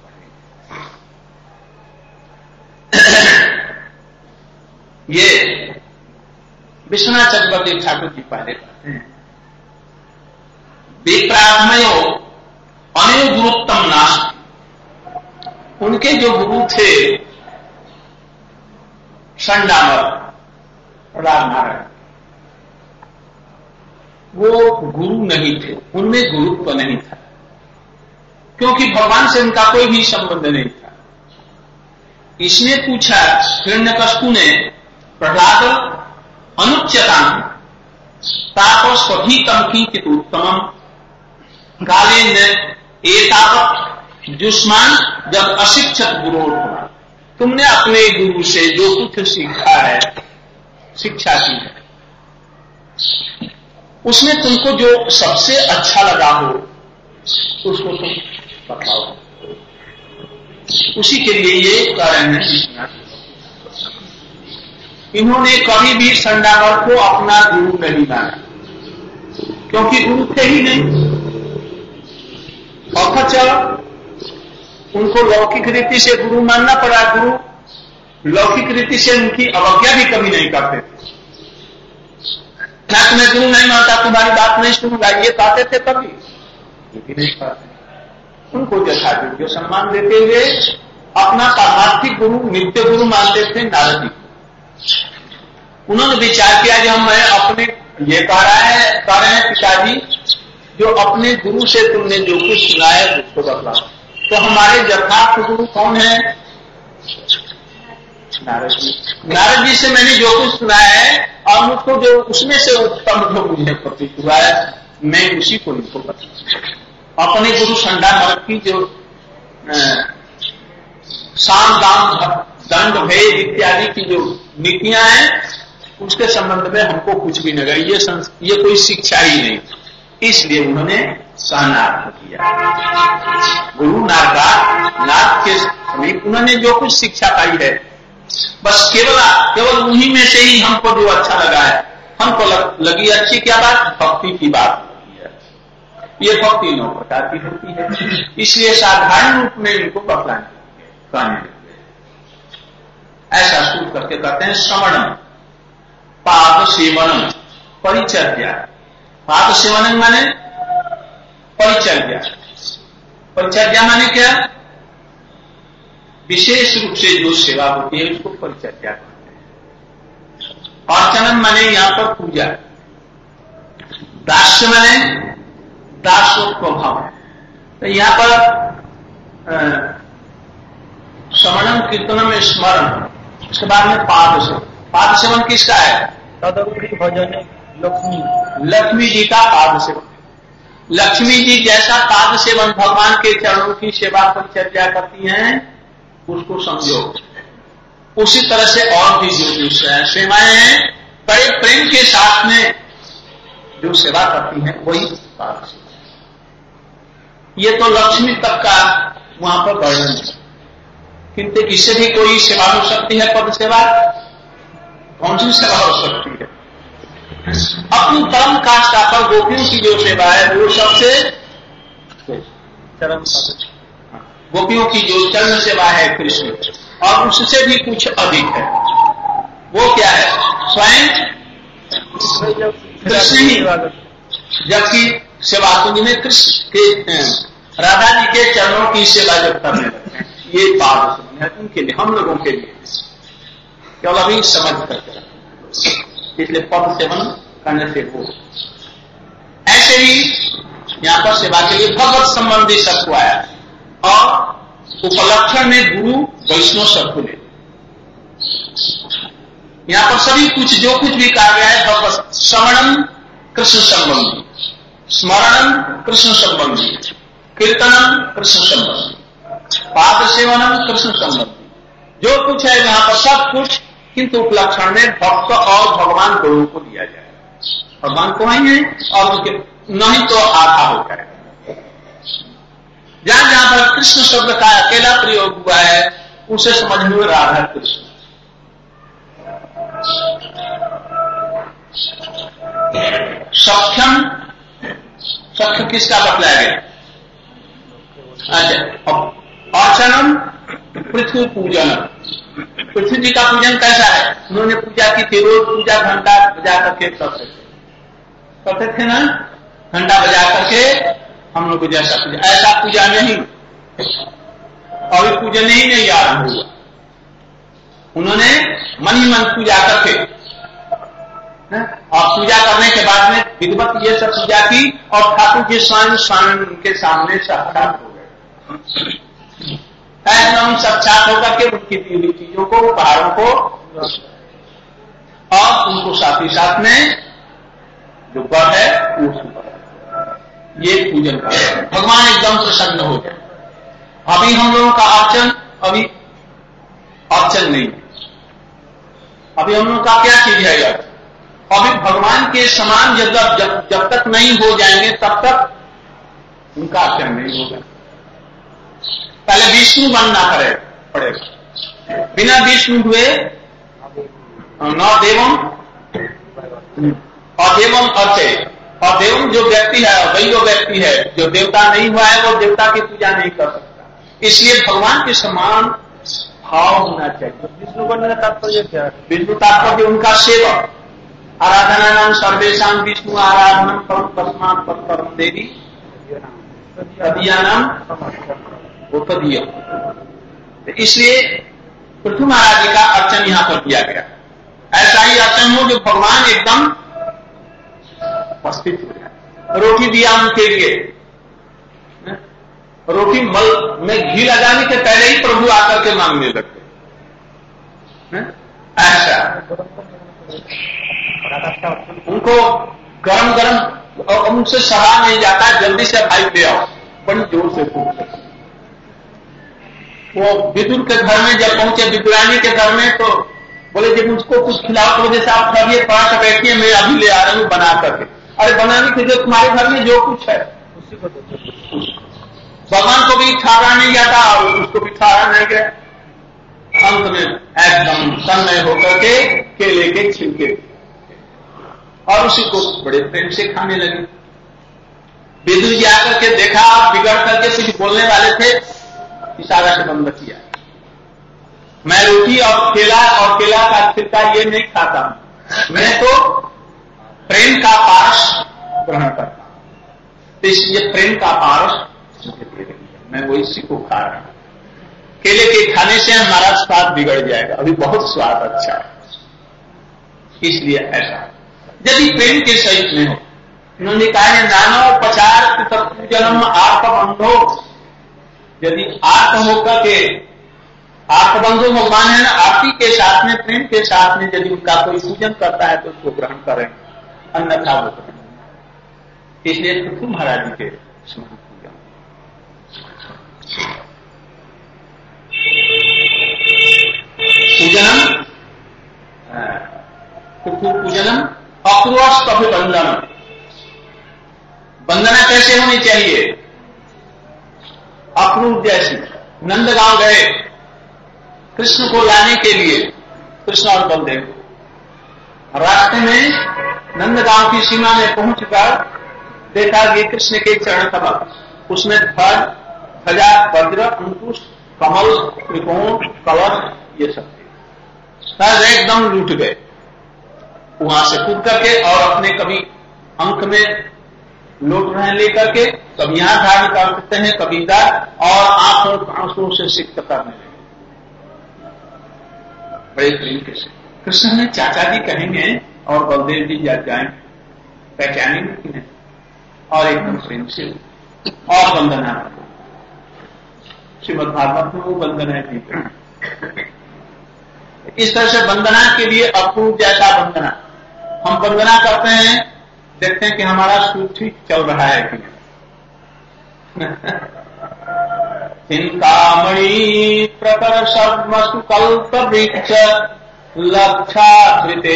पढ़ेंगे। ये विश्वनाथ चक्रवर्ती ठाकुर जी पहले कहते हैं, विप्रात्मयो अनयो गुरुत्तम नास्ति। उनके जो गुरु थे संडामर प्रहलाद महाराज, वो गुरु नहीं थे, उनमें गुरुत्व नहीं था, क्योंकि भगवान से उनका कोई भी संबंध नहीं था। इसने पूछा, हिरण्यकशिपु ने, प्रहलाद अनुच्यता तापस कभी तम किंचित उत्तमम काले ने एतावत् जुष्मान जब अशिक्षित गुरु हुआ। तुमने अपने गुरु से जो कुछ सीखा है, शिक्षा की है, उसमें तुमको जो सबसे अच्छा लगा हो उसको तुम बताओ। उसी के लिए ये कह रहे हैं। इन्होंने कभी भी संडावर को अपना गुरु नहीं माना, क्योंकि गुरु थे ही नहीं। अथच उनको लौकिक रीति से गुरु मानना पड़ा। गुरु लौकिक रीति से उनकी अवज्ञा भी कभी नहीं करते थे। मैं तुम्हें गुरु नहीं मानता, तुम्हारी बात नहीं सुनूंगा, ये कहते थे कभी, ये भी नहीं कहते। उनको यथायोग्य सम्मान देते हुए अपना पारमार्थिक गुरु, नित्य गुरु मानते थे नारद जी को। उन्होंने विचार किया जो मैं अपने, ये कह रहा है कह रहे हैं पिताजी, जो अपने गुरु से तुमने जो कुछ सुना है उसको बतलाओ। तो हमारे यथार्थ गुरु कौन है? नारद जी। नारद जी से मैंने जो कुछ सुना है और मुझको जो उसमें से उत्तम जो मुझे प्रतीत हुआ है मैं उसी को इनको पता। अपने गुरु संडा मर्ग की जो साम दाम दंड भेद इत्यादि की जो नीतियां हैं उसके संबंध में हमको कुछ भी नहीं लगा। ये संस, ये कोई शिक्षा ही नहीं, इसलिए उन्होंने सहनार्थ किया। गुरु नारदा नाथ के समीप उन्होंने जो कुछ शिक्षा पाई है बस केवल केवल उन्हीं में से ही हमको जो अच्छा लगा है, हमको लग, लगी अच्छी क्या बात, भक्ति की बात। ये भक्ति नौ प्रकार की होती है, इसलिए साधारण रूप में इनको बतलाने कहने ऐसा सूट करके कहते हैं श्रवणम पाद सेवनम परिचर्या। पाद सेवनम माने परिचर्या। परिचर्या माने क्या, विशेष रूप से जो सेवा होती है उसको परिचर्या कहते हैं। अर्चनम माने यहां पर पूजा। दास्य माने दासत्व भाव। तो यहां पर श्रवणम कीर्तनम स्मरण, उसके बाद में पाद सेवन। पाद सेवन किसका है, तदुपरि भजन लक्ष्मी लक्ष्मी जी का पाद सेवन। लक्ष्मी जी जैसा पाद सेवन भगवान के चरणों की सेवा परिचर्या करती हैं उसको समझो। उसी तरह से और भी जो जो सेवाएं हैं बड़े प्रेम के साथ में जो सेवा करती हैं वही पाद सेवन। ये तो लक्ष्मी तक का वहां पर वर्णन है, किंतु इससे भी कोई सेवा हो सकती है पद सेवा? कौन सी सेवा हो सकती है? अपनी परम काष्ठा पर गोपियों की जो सेवा है वो सबसे चरण, गोपियों की जो चरण सेवा है कृष्ण, और उससे भी कुछ अधिक है। वो क्या है, स्वयं कृष्ण ही, जबकि सेवा कुंज में कृष्ण के राधा जी के चरणों की सेवा जब करने लगते हैं, ये पाद सेवन है उनके लिए, हम लोगों के लिए केवल अभी समझ करके, इसलिए पद सेवन करने से हो। ऐसे ही यहां पर सेवा के लिए भगवत संबंधी सबको आया, और उपलक्षण में गुरु वैष्णव सबको ले। यहां पर सभी कुछ जो कुछ भी कहा गया है भगवत श्रवणम कृष्ण संबंधी, स्मरणम कृष्ण संबंधी, कीर्तनम कृष्ण संबंधी, पाद सेवनम कृष्ण संबंधी, जो कुछ है यहां पर सब कुछ, किंतु उपलक्षण में भक्त और भगवान दोनों को दिया जाए। भगवान को ही है और उनके नहीं तो आधा हो जाएगा। जहां जहां पर कृष्ण शब्द का अकेला प्रयोग हुआ है उसे समझ में राधा कृष्ण। सख्यम, सख्य किसका बतलाया गया? अच्छा, अर्चनम पृथ्वी पूजनम। पृथ्वी जी का पूजन कैसा है? उन्होंने पूजा की थी, रोज पूजा घंटा बजा करके करते थे करते थे ना, घंटा बजा करके हम लोग को जैसा पूजा, ऐसा पूजा नहीं, अभी पूजन ही नहीं आरंभ हुआ। उन्होंने मन ही मन पूजा करके और पूजा करने के बाद में विधिवत ये सब पूजा की, और ठाकुर जी स्वयं स्वयं उनके सामने साक्षात हो गए। एकदम साक्षात होकर के उनकी दी हुई चीजों को, उपहारों को, और उनको साथ ही साथ में जो वर है वो ये पूजन कर, भगवान एकदम प्रसन्न हो गए। अभी हम लोगों का अर्चन अभी अर्चन नहीं, अभी हम लोग का क्या चीज है यार? अभी भगवान के समान जब जब जब तक नहीं हो जाएंगे तब तक उनका अर्चन नहीं होगा। पहले विष्णु बनना पड़ेगा, बिना विष्णु हुए न देवम और देवम अर्चे, और देवम जो व्यक्ति है वही वो व्यक्ति है, जो देवता नहीं हुआ है वो देवता की पूजा नहीं कर सकता। इसलिए भगवान के समान भाव होना चाहिए। विष्णु बनने का तात्पर्य क्या है? विष्णु तात्पर्य उनका सेवक। आराधना नाम सर्वेशाम विष्णु आराधना परम तस्मात् परम देवी तदीया नाम वो तदीय। इसलिए पृथ्वी महाराज जी का अर्चन यहां पर किया गया। ऐसा ही अर्चन हो जो भगवान एकदम उपस्थित हो जाए। रोटी दिया उनके लिए, रोटी मल में घी लगाने के पहले ही प्रभु आकर के मांगने लगते। ऐसा उनको गरम गरम और उनसे सहा नहीं जाता, जल्दी से भाई ले आओ, बड़ी जोर से फूकते। वो विदुर के घर में जब पहुंचे, विदुरानी के घर में, तो बोले जब मुझको कुछ खिलाओ, तो जैसे आप खड़िए पास बैठिए, मैं अभी ले आ रहा हूं बना करके। अरे बनाने के लिए तुम्हारे घर में जो कुछ है उसी को दो। भगवान को भी ठहरा नहीं जाता और उसको भी ठहरा नहीं गया। अंत में एकदम तन्मय होकर के केले के छिलके और उसी को बड़े प्रेम से खाने लगे। विदुर जी आकर के देखा, बिगड़ करके कुछ बोलने वाले थे, इशारा से बंद किया। मैं रोटी और केला और केला का छिलका ये नहीं खाता हूं, मैं तो प्रेम का पारस ग्रहण करता हूं, तो इसलिए प्रेम का पारस मुझे दे रही है, मैं वो इसी को खा रहा हूं। केले के खाने से हमारा स्वाद बिगड़ जाएगा, अभी बहुत स्वाद अच्छा है, इसलिए ऐसा। यदि प्रेम के सहित में हो, उन्होंने कहा नानो पचार जन्म आत्म बंधो, यदि आत्म होकर के आत्मबंधु भगवान है ना, आरती के साथ में, प्रेम के साथ में यदि उनका कोई पूजन करता है तो उसको ग्रहण करें, अन्यथा वो करें। इसलिए पृथु महाराज जी के स्मरण पूजन पूजनम पृथु पूजनम अक्रोश अभिवंदनम। वंदना कैसे होनी चाहिए? अक्रूर जैसी। नंदगांव गए कृष्ण को लाने के लिए, कृष्ण और बलदेव, रास्ते में नंदगांव की सीमा में पहुंचकर देखा कि कृष्ण के चरण कमल, उसमें ध्वज, ध्वजा, वज्र, अंकुश, कमल, त्रिकोण, कलश, ये सब थे। एकदम लूट गए वहां से कूद करके, और अपने कभी अंक में लौट रहे लेकर के, कभी यहां धारण करते हैं, कभी इधर, और आंखों आंसुओं से सिक्त करने लगे बड़े तरीके से। कृष्ण ने चाचा जी कहेंगे और बलदेव जी जा जाए पहचानेंगे कि नहीं, और एकदम प्रेम से और वंदना। श्रीमद् भागवत में वो वंदना दी। इस तरह से वंदना के लिए अपूर्व जैसा वंदना हम वंदना करते हैं, देखते हैं कि हमारा सूत्र ठीक चल रहा है कि चिंतामणि प्रकर शब्दमस्तु कल्प वृक्ष लक्षाधृते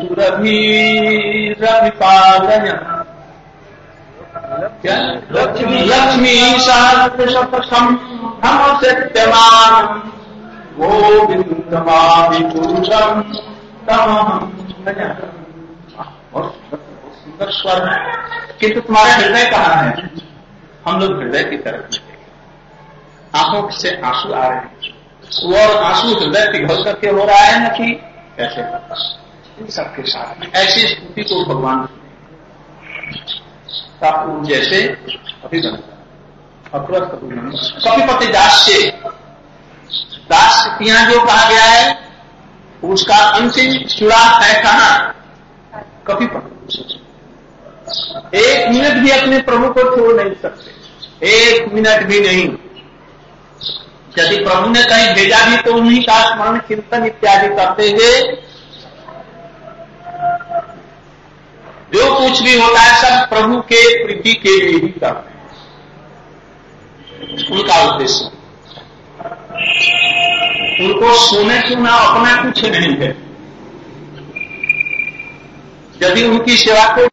सुरभिपालय लक्ष्मी सहस्रशतम सत्यमान गोविंदमादि पुरुषम तमहं भजामि। और सुंदर स्वर है, किंतु तुम्हारा हृदय कहाँ है? हम लोग हृदय की तरफ नहीं देखें, आंखों से आंसू आ रहे हैं, और आंसू हृदय पिघल करके हो रहा है ना कि कैसे? इन सबके साथ में ऐसी स्थिति को भगवान का जैसे कपिपति दास से दास यहाँ जो कहा गया है उसका अंतिम चुड़ा है कहाँ? कपिपति। एक मिनट भी अपने प्रभु को छोड़ नहीं सकते, एक मिनट भी नहीं। यदि प्रभु ने कहीं भेजा भी तो उन्हीं का स्मरण चिंतन इत्यादि करते हुए जो कुछ भी होता है सब प्रभु के प्रीति के लिए ही करते हैं, उनका उद्देश्य। उनको सोने सुना अपना कुछ नहीं है। यदि उनकी सेवा को